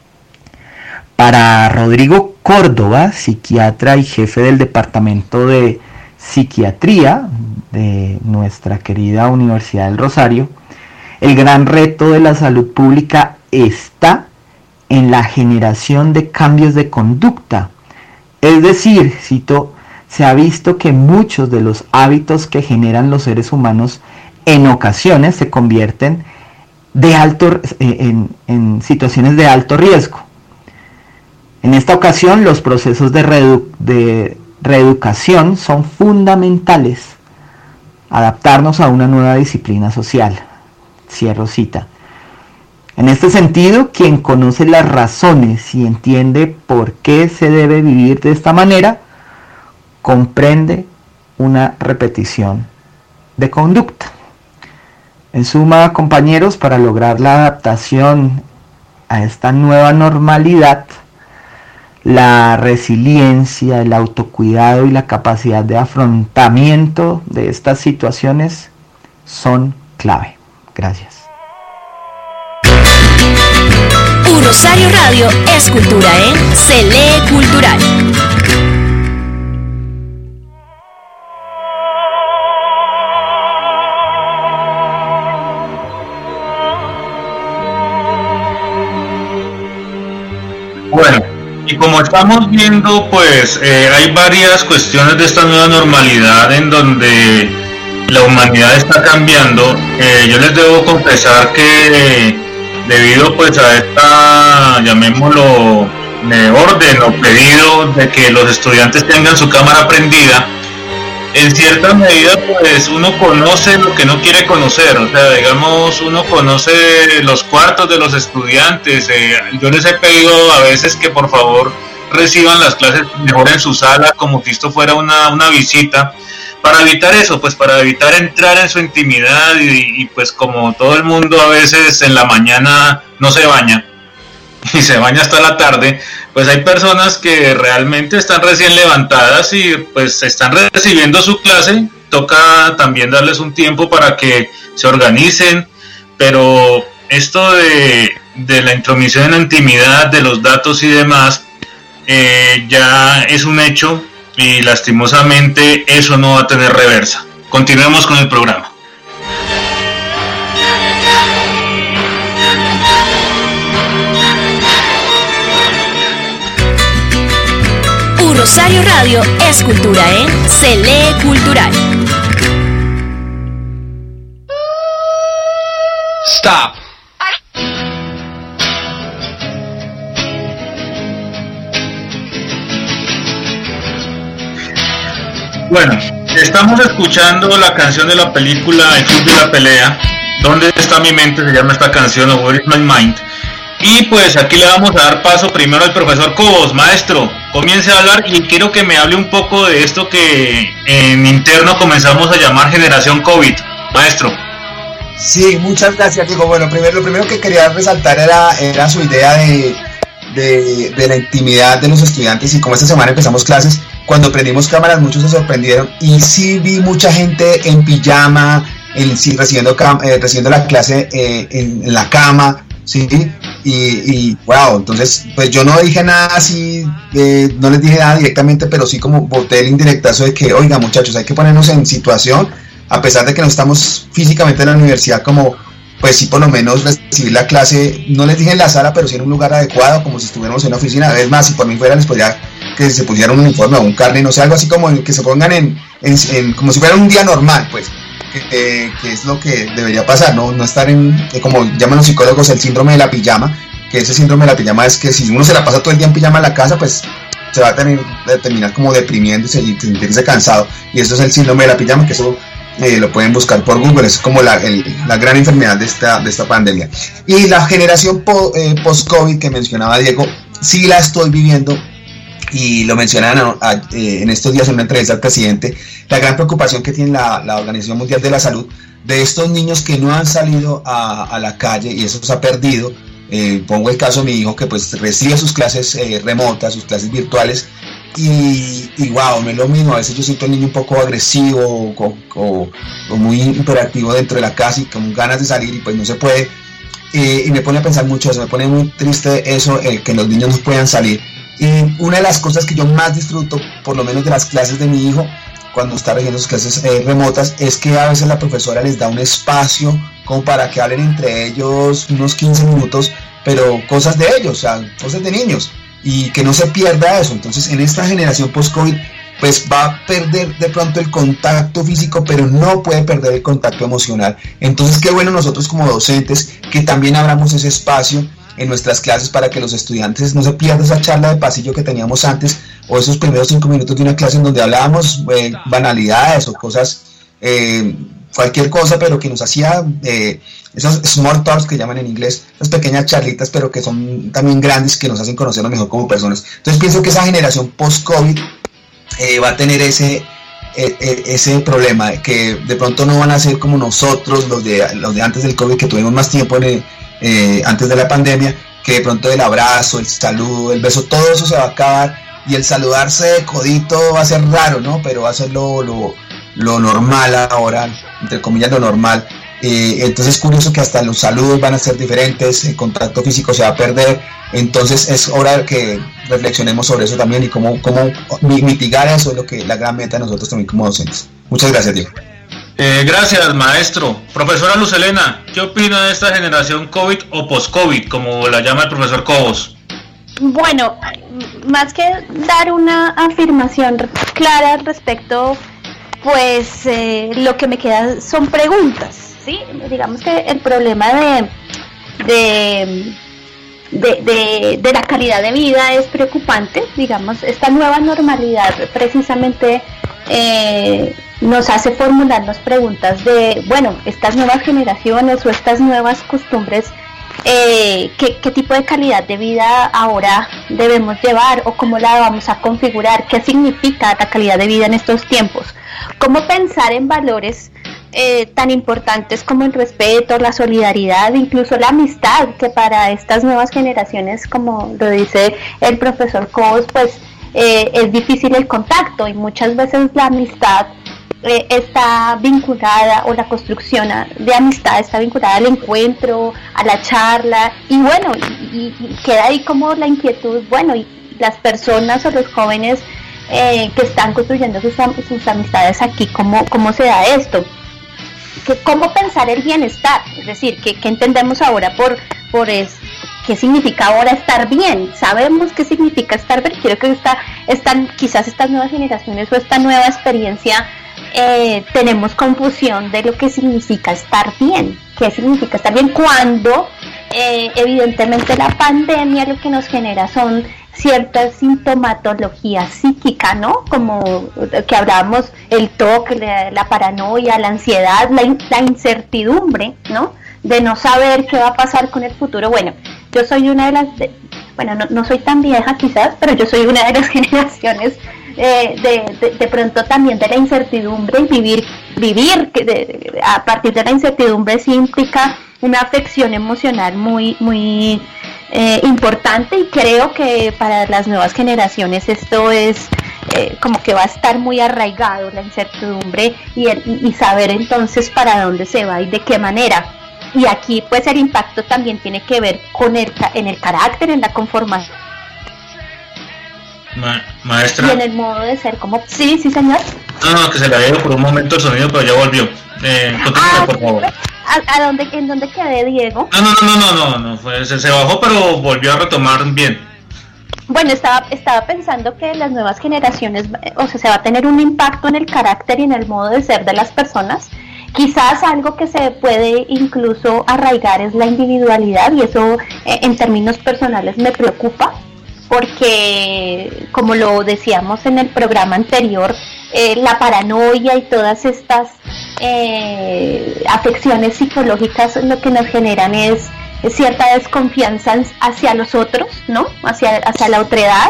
Para Rodrigo Córdoba, psiquiatra y jefe del Departamento de Psiquiatría de nuestra querida Universidad del Rosario, el gran reto de la salud pública está en la generación de cambios de conducta. Es decir, cito, se ha visto que muchos de los hábitos que generan los seres humanos en ocasiones se convierten de alto, en, en situaciones de alto riesgo. En esta ocasión, los procesos de, reedu de reeducación son fundamentales. Adaptarnos a una nueva disciplina social. Cierro cita. En este sentido, quien conoce las razones y entiende por qué se debe vivir de esta manera, comprende una repetición de conducta. En suma, compañeros, para lograr la adaptación a esta nueva normalidad, la resiliencia, el autocuidado y la capacidad de afrontamiento de estas situaciones son clave. Gracias. U Rosario Radio es cultura en Se Lee Cultural. Bueno, y como estamos viendo, pues eh, hay varias cuestiones de esta nueva normalidad en donde la humanidad está cambiando. Eh, yo les debo confesar que eh, debido pues a esta, llamémoslo, eh, orden o pedido de que los estudiantes tengan su cámara prendida, en cierta medida pues uno conoce lo que no quiere conocer, o sea, digamos, uno conoce los cuartos de los estudiantes. eh, yo les he pedido a veces que por favor reciban las clases mejor en su sala, como si esto fuera una, una visita, para evitar eso, pues para evitar entrar en su intimidad y, y pues como todo el mundo a veces en la mañana no se baña y se baña hasta la tarde, pues hay personas que realmente están recién levantadas y pues están recibiendo su clase. Toca también darles un tiempo para que se organicen, pero esto de, de la intromisión en la intimidad, de los datos y demás, eh, ya es un hecho y lastimosamente eso no va a tener reversa. Continuemos con el programa. Rosario Radio es cultura en Se Lee Cultural. Stop. Bueno, estamos escuchando la canción de la película El Club de la Pelea. ¿Dónde está mi mente? Se llama esta canción, o Where is my mind? Y pues aquí le vamos a dar paso primero al profesor Cobos. Maestro, comience a hablar y quiero que me hable un poco de esto que en interno comenzamos a llamar generación COVID. Maestro. Sí, muchas gracias, Diego. Bueno, primero, lo primero que quería resaltar era, era su idea de, de, de la intimidad de los estudiantes, y como esta semana empezamos clases, cuando prendimos cámaras muchos se sorprendieron y sí vi mucha gente en pijama, en, sí, recibiendo, eh, recibiendo la clase eh, en, en la cama. Sí, y, y wow, entonces pues yo no dije nada así, eh, no les dije nada directamente, pero sí como boté el indirectazo de que, oiga muchachos, hay que ponernos en situación, a pesar de que no estamos físicamente en la universidad como, pues sí por lo menos recibir la clase, no les dije en la sala, pero sí en un lugar adecuado, como si estuviéramos en una oficina. Es más, si por mí fuera les podría que se pusieran un uniforme o un carne, no sé, algo así como que se pongan en, en, en como si fuera un día normal, pues, que, eh, que es lo que debería pasar, no, no estar en, eh, como llaman los psicólogos, el síndrome de la pijama, que ese síndrome de la pijama es que si uno se la pasa todo el día en pijama en la casa, pues se va a tener, a terminar como deprimiéndose y sentirse cansado, y eso es el síndrome de la pijama, que eso eh, lo pueden buscar por Google, es como la, el, la gran enfermedad de esta, de esta pandemia. Y la generación po, eh, post-COVID que mencionaba Diego, sí la estoy viviendo, y lo mencionaban a, a, eh, en estos días en una entrevista al presidente, la gran preocupación que tiene la, la Organización Mundial de la Salud de estos niños que no han salido a, a la calle, y eso se ha perdido. Eh, pongo el caso de mi hijo, que pues recibe sus clases eh, remotas, sus clases virtuales, y, y wow, no es lo mismo. A veces yo siento al niño un poco agresivo o, o, o muy hiperactivo dentro de la casa y con ganas de salir y pues no se puede, eh, y me pone a pensar mucho eso, me pone muy triste eso, eh, que los niños no puedan salir. Y una de las cosas que yo más disfruto, por lo menos de las clases de mi hijo, cuando está recibiendo sus clases eh, remotas, es que a veces la profesora les da un espacio como para que hablen entre ellos unos quince minutos, pero cosas de ellos, o sea, cosas de niños, y que no se pierda eso. Entonces, en esta generación post-COVID, pues va a perder de pronto el contacto físico, pero no puede perder el contacto emocional. Entonces, qué bueno nosotros como docentes que también abramos ese espacio en nuestras clases para que los estudiantes no se pierdan esa charla de pasillo que teníamos antes, o esos primeros cinco minutos de una clase en donde hablábamos eh, banalidades o cosas, eh, cualquier cosa, pero que nos hacía eh, esos small talks que llaman en inglés, esas pequeñas charlitas, pero que son también grandes, que nos hacen conocernos mejor como personas. Entonces pienso que esa generación post-COVID eh, va a tener ese eh, ese problema, que de pronto no van a ser como nosotros, los de, los de antes del COVID, que tuvimos más tiempo en el, eh, antes de la pandemia, que de pronto el abrazo, el saludo, el beso, todo eso se va a acabar, y el saludarse de codito va a ser raro, ¿no? Pero va a ser lo, lo, lo normal ahora, entre comillas lo normal. Eh, entonces es curioso que hasta los saludos van a ser diferentes, el contacto físico se va a perder. Entonces es hora de que reflexionemos sobre eso también, y cómo, cómo mitigar eso, es lo que la gran meta de nosotros también como docentes. Muchas gracias, Diego. Eh, gracias, maestro. Profesora Luz Helena, ¿qué opina de esta generación COVID o post-COVID, como la llama el profesor Cobos? Bueno, más que dar una afirmación clara al respecto, pues eh, lo que me queda son preguntas, ¿sí? Digamos que el problema de, de, de, de, de la calidad de vida es preocupante. Digamos, esta nueva normalidad precisamente eh, nos hace formularnos preguntas de, bueno, estas nuevas generaciones o estas nuevas costumbres, Eh, ¿qué, qué tipo de calidad de vida ahora debemos llevar, o cómo la vamos a configurar? ¿Qué significa la calidad de vida en estos tiempos? ¿Cómo pensar en valores eh, tan importantes como el respeto, la solidaridad, incluso la amistad, que para estas nuevas generaciones, como lo dice el profesor Cobos, pues eh, es difícil el contacto, y muchas veces la amistad Eh, está vinculada, o la construcción de amistad está vinculada al encuentro, a la charla, y bueno, y, y queda ahí como la inquietud, bueno, y las personas o los jóvenes eh, que están construyendo sus, sus amistades aquí, ¿cómo, cómo se da esto? ¿Qué, ¿Cómo pensar el bienestar? Es decir, ¿qué, qué entendemos ahora por, por es, qué significa ahora estar bien? ¿Sabemos qué significa estar bien? Quiero que esta, están, quizás estas nuevas generaciones o esta nueva experiencia, Eh, tenemos confusión de lo que significa estar bien. ¿Qué significa estar bien? Cuando eh, evidentemente la pandemia lo que nos genera son cierta sintomatología psíquica, ¿no? Como que hablábamos, el toque, la, la paranoia, la ansiedad, la, la incertidumbre, ¿no? De no saber qué va a pasar con el futuro. Bueno, yo soy una de las, de, bueno, no, no soy tan vieja quizás, pero yo soy una de las generaciones Eh, de, de, de pronto también de la incertidumbre, y vivir, vivir de, de, a partir de la incertidumbre sí implica una afección emocional muy, muy eh, importante, y creo que para las nuevas generaciones esto es eh, como que va a estar muy arraigado, la incertidumbre y, el, y, y saber entonces para dónde se va y de qué manera. Y aquí pues el impacto también tiene que ver con el, en el carácter, en la conformación. Ma maestra. Y en el modo de ser como... Sí, sí, señor. No, no, que se le había ido por un momento el sonido, pero ya volvió. Eh, continúe, ah, por favor. ¿A, a dónde, en dónde quedé, Diego? No, no, no, no, no, no, fue, se, se bajó, pero volvió a retomar bien. Bueno, estaba, estaba pensando que las nuevas generaciones, o sea, se va a tener un impacto en el carácter y en el modo de ser de las personas. Quizás algo que se puede incluso arraigar es la individualidad, y eso eh, en términos personales me preocupa, porque como lo decíamos en el programa anterior, eh, la paranoia y todas estas eh, afecciones psicológicas lo que nos generan es, es cierta desconfianza hacia los otros, ¿no? Hacia, hacia la otredad,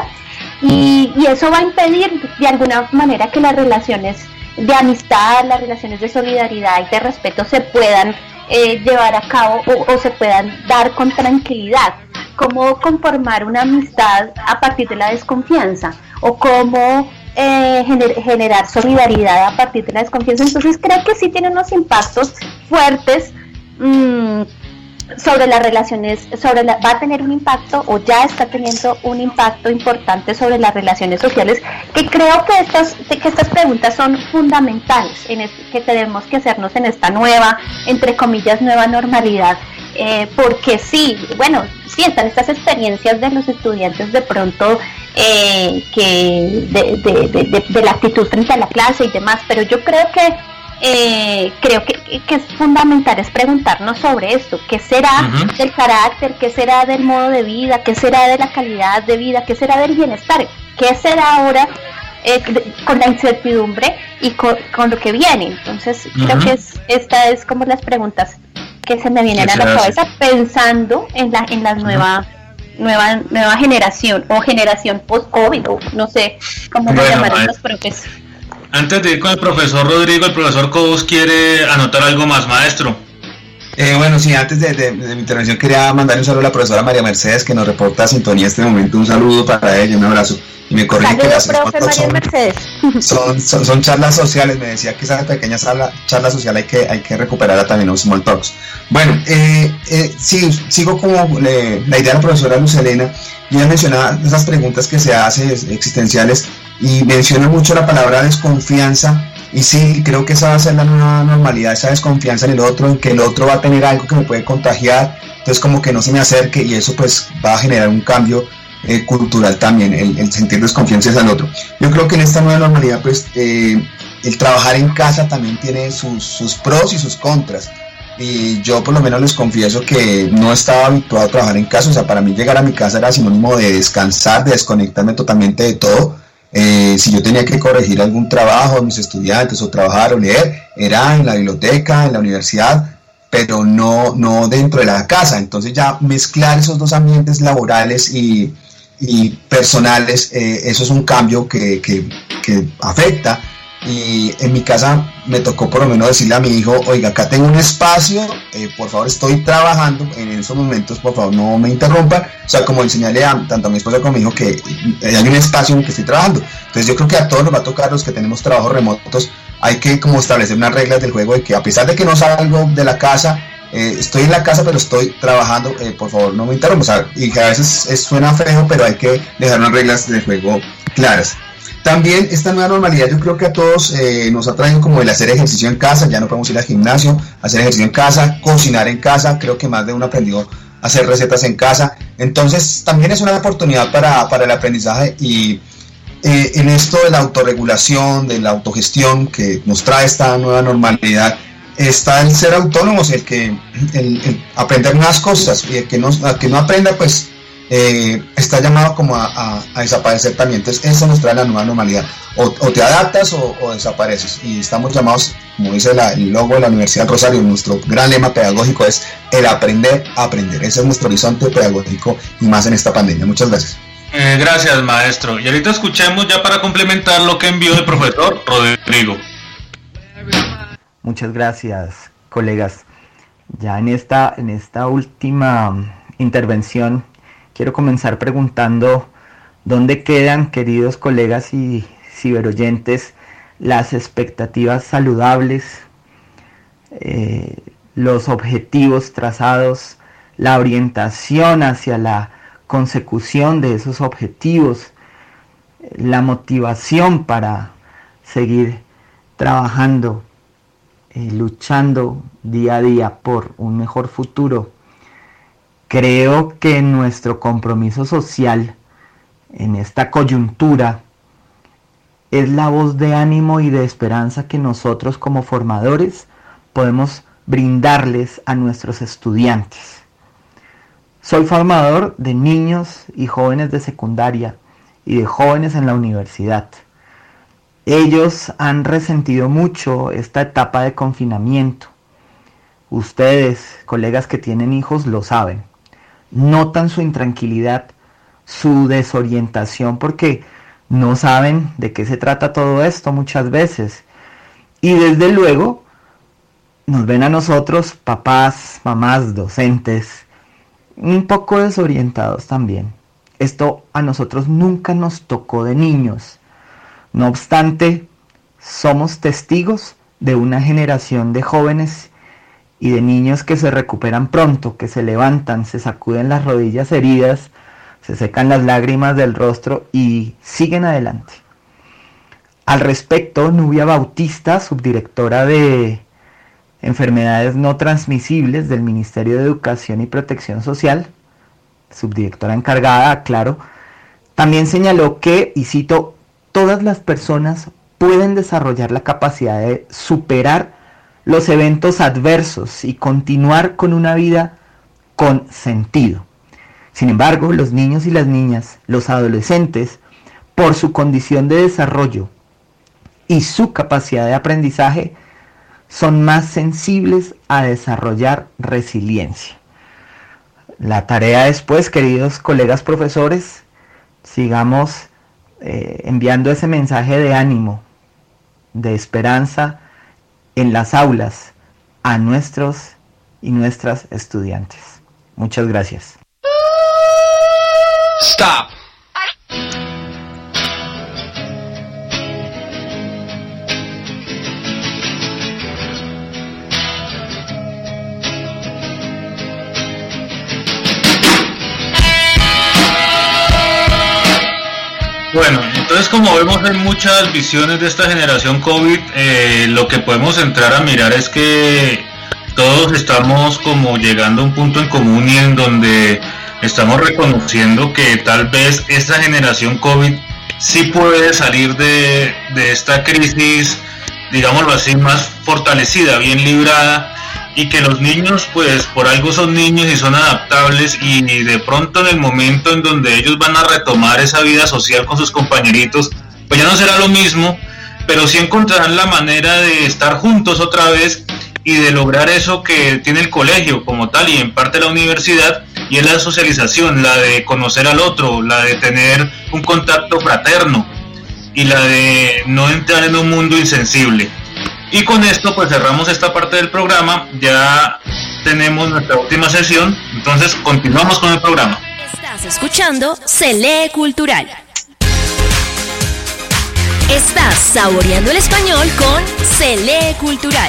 y, y eso va a impedir de alguna manera que las relaciones de amistad, las relaciones de solidaridad y de respeto se puedan eh, llevar a cabo o, o se puedan dar con tranquilidad. Cómo conformar una amistad a partir de la desconfianza, o cómo eh, gener- generar solidaridad a partir de la desconfianza. Entonces creo que sí tiene unos impactos fuertes mmm, sobre las relaciones, sobre la, va a tener un impacto o ya está teniendo un impacto importante sobre las relaciones sociales, que creo que estas, que estas preguntas son fundamentales en este, que tenemos que hacernos en esta nueva, entre comillas, nueva normalidad, eh, porque sí, bueno, sí están estas experiencias de los estudiantes de pronto eh, que de, de, de, de, de la actitud frente a la clase y demás, pero yo creo que Eh, creo que, que es fundamental es preguntarnos sobre esto, qué será uh-huh. del carácter, qué será del modo de vida, qué será de la calidad de vida, qué será del bienestar, qué será ahora eh, con la incertidumbre y con, con lo que viene. Entonces uh-huh. creo que es, esta es como las preguntas que se me vienen a la cabeza pensando en la en la uh-huh. nueva nueva nueva generación o generación post-COVID, o no sé cómo bueno, lo llamarán los profes. Antes de ir con el profesor Rodrigo, el profesor Cobos quiere anotar algo más, maestro. Eh, bueno, sí, antes de, de, de mi intervención quería mandar un saludo a la profesora María Mercedes, que nos reporta sintonía en este momento. Un saludo para ella, un abrazo. Y me corrige que las profe María Mercedes. Son, son, son charlas sociales. Me decía que esa pequeña charla, charla social hay que, hay que recuperarla también, los small talks. Bueno, eh, eh, sí, sigo como le, la idea de la profesora Luz Helena. Yo ya mencionaba esas preguntas que se hacen existenciales, y menciona mucho la palabra desconfianza, y sí, creo que esa va a ser la nueva normalidad, esa desconfianza en el otro, en que el otro va a tener algo que me puede contagiar, entonces como que no se me acerque, y eso pues va a generar un cambio eh, cultural también, el, el sentir desconfianza hacia el otro. Yo creo que en esta nueva normalidad pues eh, el trabajar en casa también tiene sus, sus pros y sus contras. Y yo por lo menos les confieso que no estaba habituado a trabajar en casa, o sea, para mí llegar a mi casa era sinónimo de descansar, de desconectarme totalmente de todo. Eh, si yo tenía que corregir algún trabajo de mis estudiantes o trabajar o leer, era en la biblioteca, en la universidad, pero no, no dentro de la casa. Entonces ya mezclar esos dos ambientes laborales y, y personales, eh, eso es un cambio que, que, que afecta. Y en mi casa me tocó por lo menos decirle a mi hijo, oiga, acá tengo un espacio, eh, por favor estoy trabajando, en esos momentos por favor no me interrumpan, o sea, como enseñarle a, tanto a mi esposa como a mi hijo que hay un espacio en el que estoy trabajando. Entonces yo creo que a todos nos va a tocar, los que tenemos trabajos remotos, hay que como establecer unas reglas del juego de que a pesar de que no salgo de la casa, eh, estoy en la casa pero estoy trabajando, eh, por favor no me interrumpan, o sea, y que a veces es, suena feo, pero hay que dejar unas reglas del juego claras. También esta nueva normalidad yo creo que a todos eh, nos ha traído como el hacer ejercicio en casa, ya no podemos ir al gimnasio, hacer ejercicio en casa, cocinar en casa, creo que más de uno aprendió a hacer recetas en casa, entonces también es una oportunidad para, para el aprendizaje, y eh, en esto de la autorregulación, de la autogestión que nos trae esta nueva normalidad, está el ser autónomos, el que el, el aprender nuevas cosas, y el que no, el que no aprenda pues Eh, está llamado como a, a, a desaparecer también. Entonces eso nos trae la nueva normalidad, o, o te adaptas o, o desapareces, y estamos llamados, como dice la, el logo de la Universidad del Rosario, nuestro gran lema pedagógico es el aprender a aprender. Ese es nuestro horizonte pedagógico, y más en esta pandemia. Muchas gracias. Eh, gracias, maestro. Y ahorita escuchemos ya para complementar lo que envió el profesor Rodrigo. Muchas gracias, colegas. Ya en esta, en esta última intervención quiero comenzar preguntando dónde quedan, queridos colegas y ciberoyentes, las expectativas saludables, eh, los objetivos trazados, la orientación hacia la consecución de esos objetivos, la motivación para seguir trabajando eh, luchando día a día por un mejor futuro, creo que nuestro compromiso social en esta coyuntura es la voz de ánimo y de esperanza que nosotros como formadores podemos brindarles a nuestros estudiantes. Soy formador de niños y jóvenes de secundaria y de jóvenes en la universidad. Ellos han resentido mucho esta etapa de confinamiento. Ustedes, colegas que tienen hijos, lo saben. Notan su intranquilidad, su desorientación, porque no saben de qué se trata todo esto muchas veces. Y desde luego nos ven a nosotros, papás, mamás, docentes, un poco desorientados también. Esto a nosotros nunca nos tocó de niños. No obstante, somos testigos de una generación de jóvenes y de niños que se recuperan pronto, que se levantan, se sacuden las rodillas heridas, se secan las lágrimas del rostro y siguen adelante. Al respecto, Nubia Bautista, subdirectora de Enfermedades No Transmisibles del Ministerio de Educación y Protección Social, subdirectora encargada, claro, también señaló que, y cito, todas las personas pueden desarrollar la capacidad de superar los eventos adversos y continuar con una vida con sentido. Sin embargo, los niños y las niñas, los adolescentes, por su condición de desarrollo y su capacidad de aprendizaje, son más sensibles a desarrollar resiliencia. La tarea después, queridos colegas profesores, sigamos eh, enviando ese mensaje de ánimo, de esperanza en las aulas a nuestros y nuestras estudiantes. Muchas gracias. Stop. Bueno, entonces como vemos en muchas visiones de esta generación COVID, eh, lo que podemos entrar a mirar es que todos estamos como llegando a un punto en común y en donde estamos reconociendo que tal vez esta generación COVID sí puede salir de, de esta crisis, digámoslo así, más fortalecida, bien librada, y que los niños pues por algo son niños y son adaptables, y de pronto en el momento en donde ellos van a retomar esa vida social con sus compañeritos, pues ya no será lo mismo, pero sí encontrarán la manera de estar juntos otra vez y de lograr eso que tiene el colegio como tal y en parte la universidad, y es la socialización, la de conocer al otro, la de tener un contacto fraterno y la de no entrar en un mundo insensible. Y con esto pues cerramos esta parte del programa, ya tenemos nuestra última sesión, entonces continuamos con el programa. Estás escuchando Se Lee Cultural. Estás saboreando el español con Se Lee Cultural.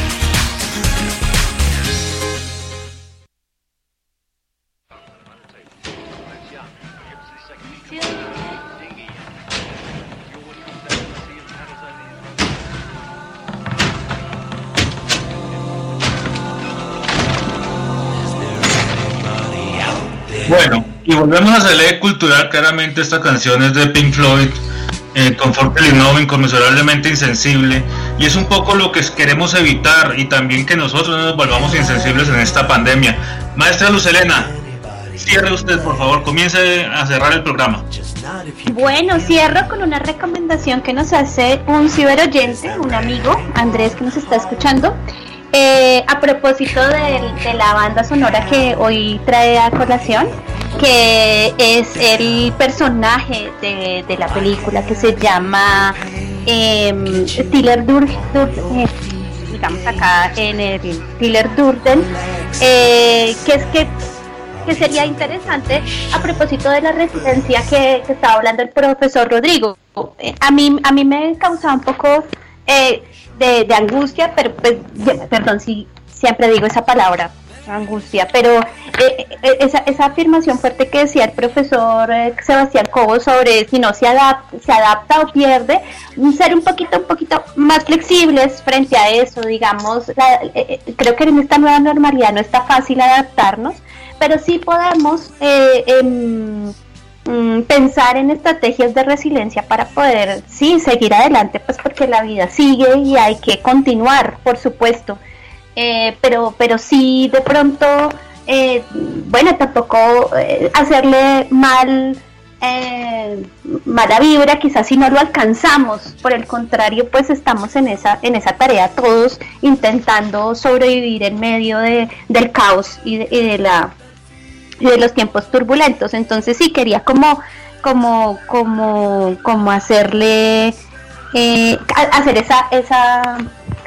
Bueno, y volvemos a Se Lee Cultural. Claramente esta canción es de Pink Floyd, eh, Comfortably Numb, inconmensurablemente insensible, y es un poco lo que queremos evitar, y también que nosotros no nos volvamos insensibles en esta pandemia. Maestra Luz Helena, cierre usted por favor, comience a cerrar el programa. Bueno, cierro con una recomendación que nos hace un ciberoyente, un amigo, Andrés, que nos está escuchando. Eh, a propósito de, de la banda sonora que hoy trae a colación, que es el personaje de, de la película que se llama eh, Tyler Durden, eh, digamos acá en el Tyler Durden, eh, que es que, que sería interesante a propósito de la residencia que, que estaba hablando el profesor Rodrigo. Eh, a mí a mí me causaba un poco eh, De, de angustia, pero pues, perdón si siempre digo esa palabra, angustia, pero eh, esa, esa afirmación fuerte que decía el profesor eh, Sebastián Cobos sobre si no se adapta, se adapta o pierde, ser un poquito, un poquito más flexibles frente a eso, digamos, la, eh, creo que en esta nueva normalidad no está fácil adaptarnos, pero sí podemos eh, eh, pensar en estrategias de resiliencia para poder, sí, seguir adelante, pues porque la vida sigue y hay que continuar, por supuesto, eh, pero, pero sí de pronto, eh, bueno, tampoco eh, hacerle mal, eh, mala vibra, quizás si no lo alcanzamos, por el contrario, pues estamos en esa, en esa tarea todos intentando sobrevivir en medio de, del caos y de, y de la de los tiempos turbulentos. Entonces sí quería como como como como hacerle eh, hacer esa esa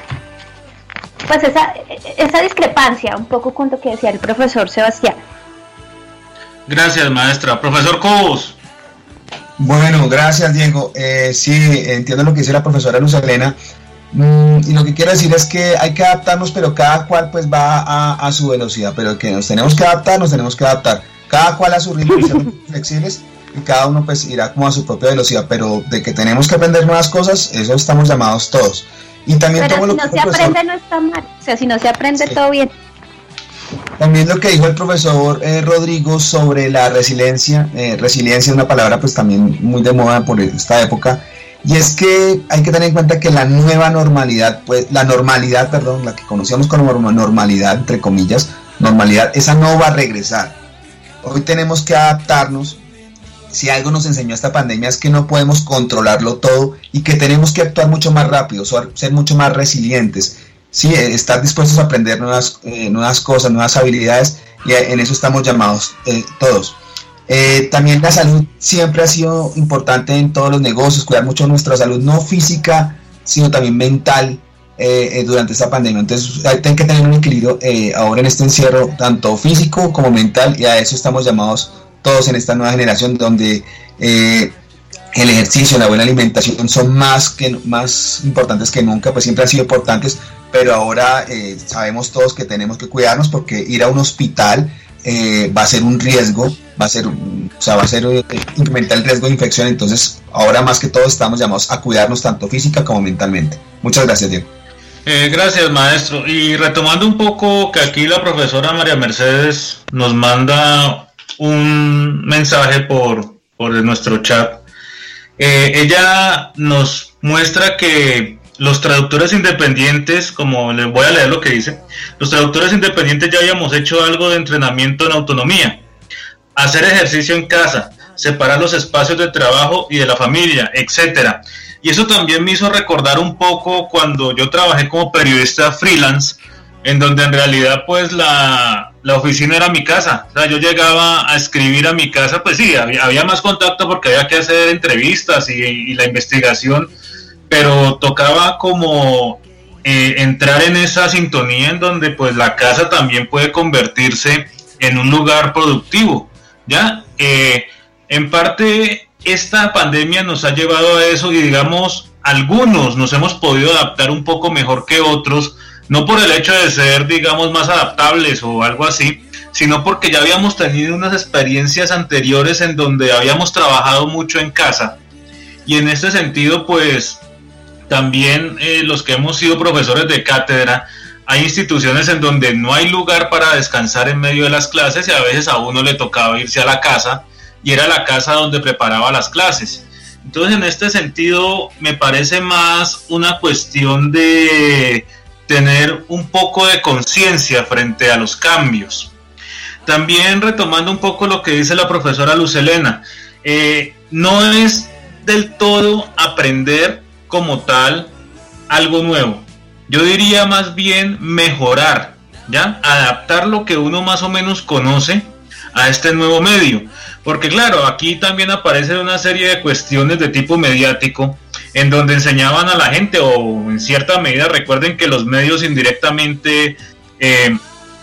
pues esa esa discrepancia un poco con lo que decía el profesor Sebastián. Gracias, maestra. Profesor Cobos. Bueno, gracias, Diego. Eh, sí, entiendo lo que dice la profesora Luz Helena. Mm, y lo que quiero decir es que hay que adaptarnos, pero cada cual pues va a, a su velocidad, pero que nos tenemos que adaptar, nos tenemos que adaptar, cada cual a su ritmo y ser flexibles, y cada uno pues irá como a su propia velocidad, pero de que tenemos que aprender nuevas cosas, eso estamos llamados todos. Y también pero tomo si lo no que se profesor, aprende no está mal, o sea, si no se aprende sí. Todo bien. También lo que dijo el profesor eh, Rodrigo sobre la resiliencia, eh, resiliencia es una palabra pues también muy de moda por esta época. Y es que hay que tener en cuenta que la nueva normalidad, pues la normalidad, perdón, la que conocíamos como normalidad, entre comillas, normalidad, esa no va a regresar. Hoy tenemos que adaptarnos. Si algo nos enseñó esta pandemia es que no podemos controlarlo todo y que tenemos que actuar mucho más rápido, ser mucho más resilientes. Sí, estar dispuestos a aprender nuevas, eh, nuevas cosas, nuevas habilidades, y en eso estamos llamados eh, todos. Eh, también la salud siempre ha sido importante en todos los negocios, cuidar mucho nuestra salud, no física, sino también mental eh, eh, durante esta pandemia. Entonces hay que tener un equilibrio eh, ahora en este encierro, tanto físico como mental, y a eso estamos llamados todos en esta nueva generación, donde eh, el ejercicio, la buena alimentación son más, que, más importantes que nunca, pues siempre han sido importantes, pero ahora eh, sabemos todos que tenemos que cuidarnos, porque ir a un hospital Eh, va a ser un riesgo, va a ser, o sea, va a ser eh, incrementar el riesgo de infección. Entonces ahora más que todo estamos llamados a cuidarnos tanto física como mentalmente. Muchas gracias, Diego. Eh, gracias, maestro. Y retomando un poco que aquí la profesora María Mercedes nos manda un mensaje por, por nuestro chat, eh, ella nos muestra que los traductores independientes, como les voy a leer lo que dice, los traductores independientes ya habíamos hecho algo de entrenamiento en autonomía, hacer ejercicio en casa, separar los espacios de trabajo y de la familia, etcétera. Y eso también me hizo recordar un poco cuando yo trabajé como periodista freelance, en donde en realidad pues la, la oficina era mi casa. O sea, yo llegaba a escribir a mi casa, pues sí, había, había más contacto porque había que hacer entrevistas y, y la investigación, pero tocaba como eh, entrar en esa sintonía en donde pues la casa también puede convertirse en un lugar productivo, ¿ya? Eh, en parte esta pandemia nos ha llevado a eso, y digamos, algunos nos hemos podido adaptar un poco mejor que otros, no por el hecho de ser, digamos, más adaptables o algo así, sino porque ya habíamos tenido unas experiencias anteriores en donde habíamos trabajado mucho en casa, y en este sentido pues también eh, los que hemos sido profesores de cátedra, hay instituciones en donde no hay lugar para descansar en medio de las clases, y a veces a uno le tocaba irse a la casa, y era la casa donde preparaba las clases. Entonces en este sentido me parece más una cuestión de tener un poco de conciencia frente a los cambios. También retomando un poco lo que dice la profesora Luz Helena, eh, no es del todo aprender como tal algo nuevo, yo diría más bien mejorar, ¿ya? Adaptar lo que uno más o menos conoce a este nuevo medio, porque claro, aquí también aparece una serie de cuestiones de tipo mediático, en donde enseñaban a la gente, o en cierta medida recuerden que los medios indirectamente eh,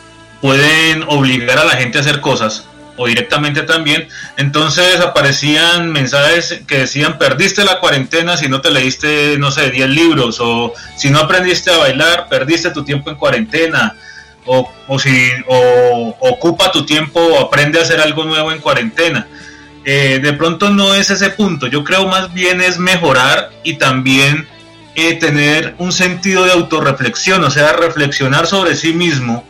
pueden obligar a la gente a hacer cosas, o directamente también. Entonces aparecían mensajes que decían: perdiste la cuarentena si no te leíste, no sé, diez libros, o si no aprendiste a bailar, perdiste tu tiempo en cuarentena, o, o si o, ocupa tu tiempo o aprende a hacer algo nuevo en cuarentena. Eh, de pronto no es ese punto, yo creo más bien es mejorar y también eh, tener un sentido de autorreflexión, o sea, reflexionar sobre sí mismo,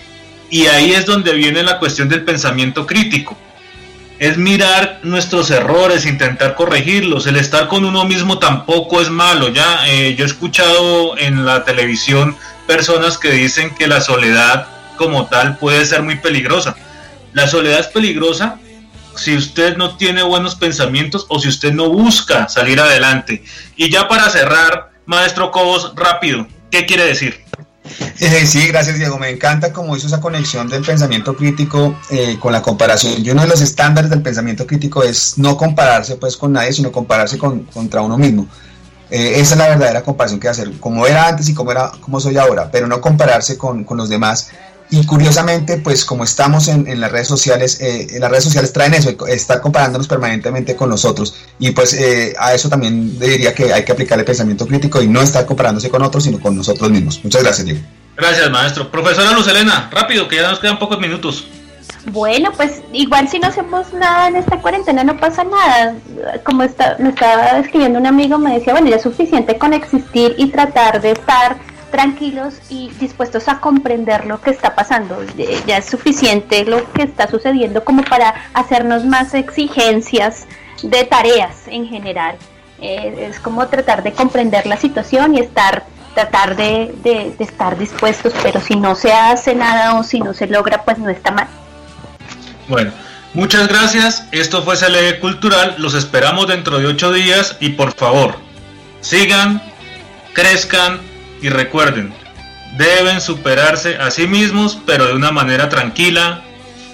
y ahí es donde viene la cuestión del pensamiento crítico. Es mirar nuestros errores, intentar corregirlos. El estar con uno mismo tampoco es malo. Ya eh, yo he escuchado en la televisión personas que dicen que la soledad como tal puede ser muy peligrosa. La soledad es peligrosa si usted no tiene buenos pensamientos o si usted no busca salir adelante. Y ya para cerrar, maestro Cobos, rápido, ¿qué quiere decir? Eh, sí, gracias Diego, me encanta cómo hizo esa conexión del pensamiento crítico eh, con la comparación. Y uno de los estándares del pensamiento crítico es no compararse pues con nadie, sino compararse con, contra uno mismo. Eh, esa es la verdadera comparación que hacer, como era antes y como, era, como soy ahora, pero no compararse con, con los demás. Y curiosamente, pues como estamos en, en las redes sociales, eh, en las redes sociales traen eso, estar comparándonos permanentemente con los otros. Y pues eh, a eso también diría que hay que aplicar el pensamiento crítico y no estar comparándose con otros, sino con nosotros mismos. Muchas gracias, Diego. Gracias, maestro. Profesora Luz Helena, rápido, que ya nos quedan pocos minutos. Bueno, pues igual si no hacemos nada en esta cuarentena no pasa nada. Como está, me estaba escribiendo un amigo, me decía, bueno, ya es suficiente con existir y tratar de estar tranquilos y dispuestos a comprender lo que está pasando. Ya es suficiente lo que está sucediendo como para hacernos más exigencias de tareas en general. Eh, es como tratar de comprender la situación y estar tratar de, de, de estar dispuestos, pero si no se hace nada o si no se logra, pues no está mal. Bueno, muchas gracias. Esto fue C L E Cultural. Los esperamos dentro de ocho días y por favor, sigan, crezcan y recuerden, deben superarse a sí mismos, pero de una manera tranquila,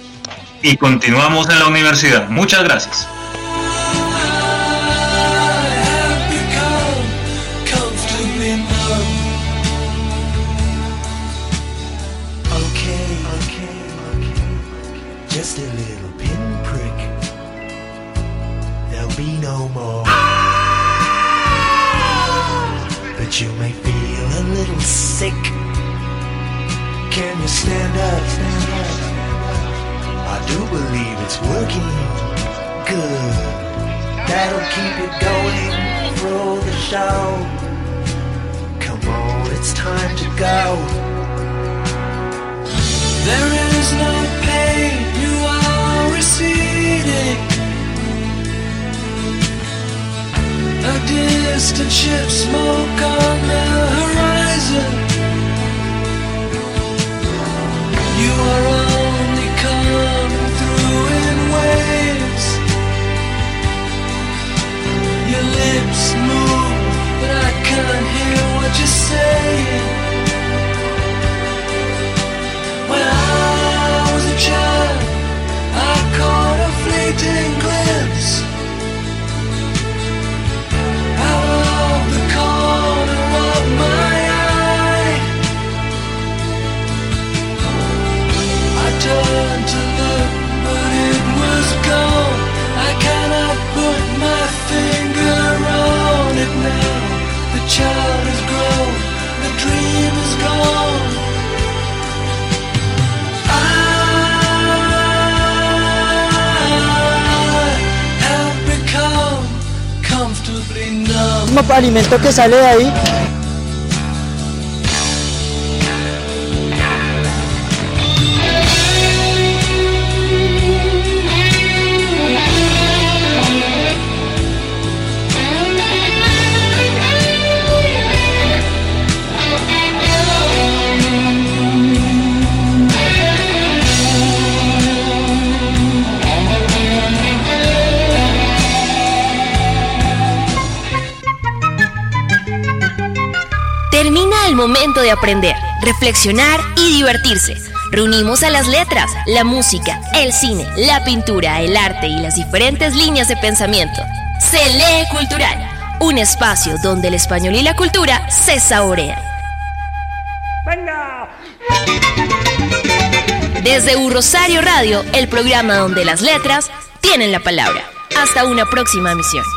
y continuamos en la universidad. Muchas gracias. Just a little pinprick, there'll be no more. But you may feel a little sick. Can you stand up? Stand up. I do believe it's working good. That'll keep you going through the show. Come on, it's time to go. There is no pain, you are receding. A distant ship, smoke on the horizon. You are only coming through in waves. Your lips move, but I can't hear what you're saying. When I was a child, I caught a fleeting glimpse out of the corner of my eye. I turned to look, but it was gone. I cannot put my finger on it now. The child has grown, the dream is gone. El mismo alimento que sale de ahí. Termina el momento de aprender, reflexionar y divertirse. Reunimos a las letras, la música, el cine, la pintura, el arte y las diferentes líneas de pensamiento. C L E Cultural, un espacio donde el español y la cultura se saborean. ¡Venga! Desde U Rosario Radio, el programa donde las letras tienen la palabra. Hasta una próxima emisión.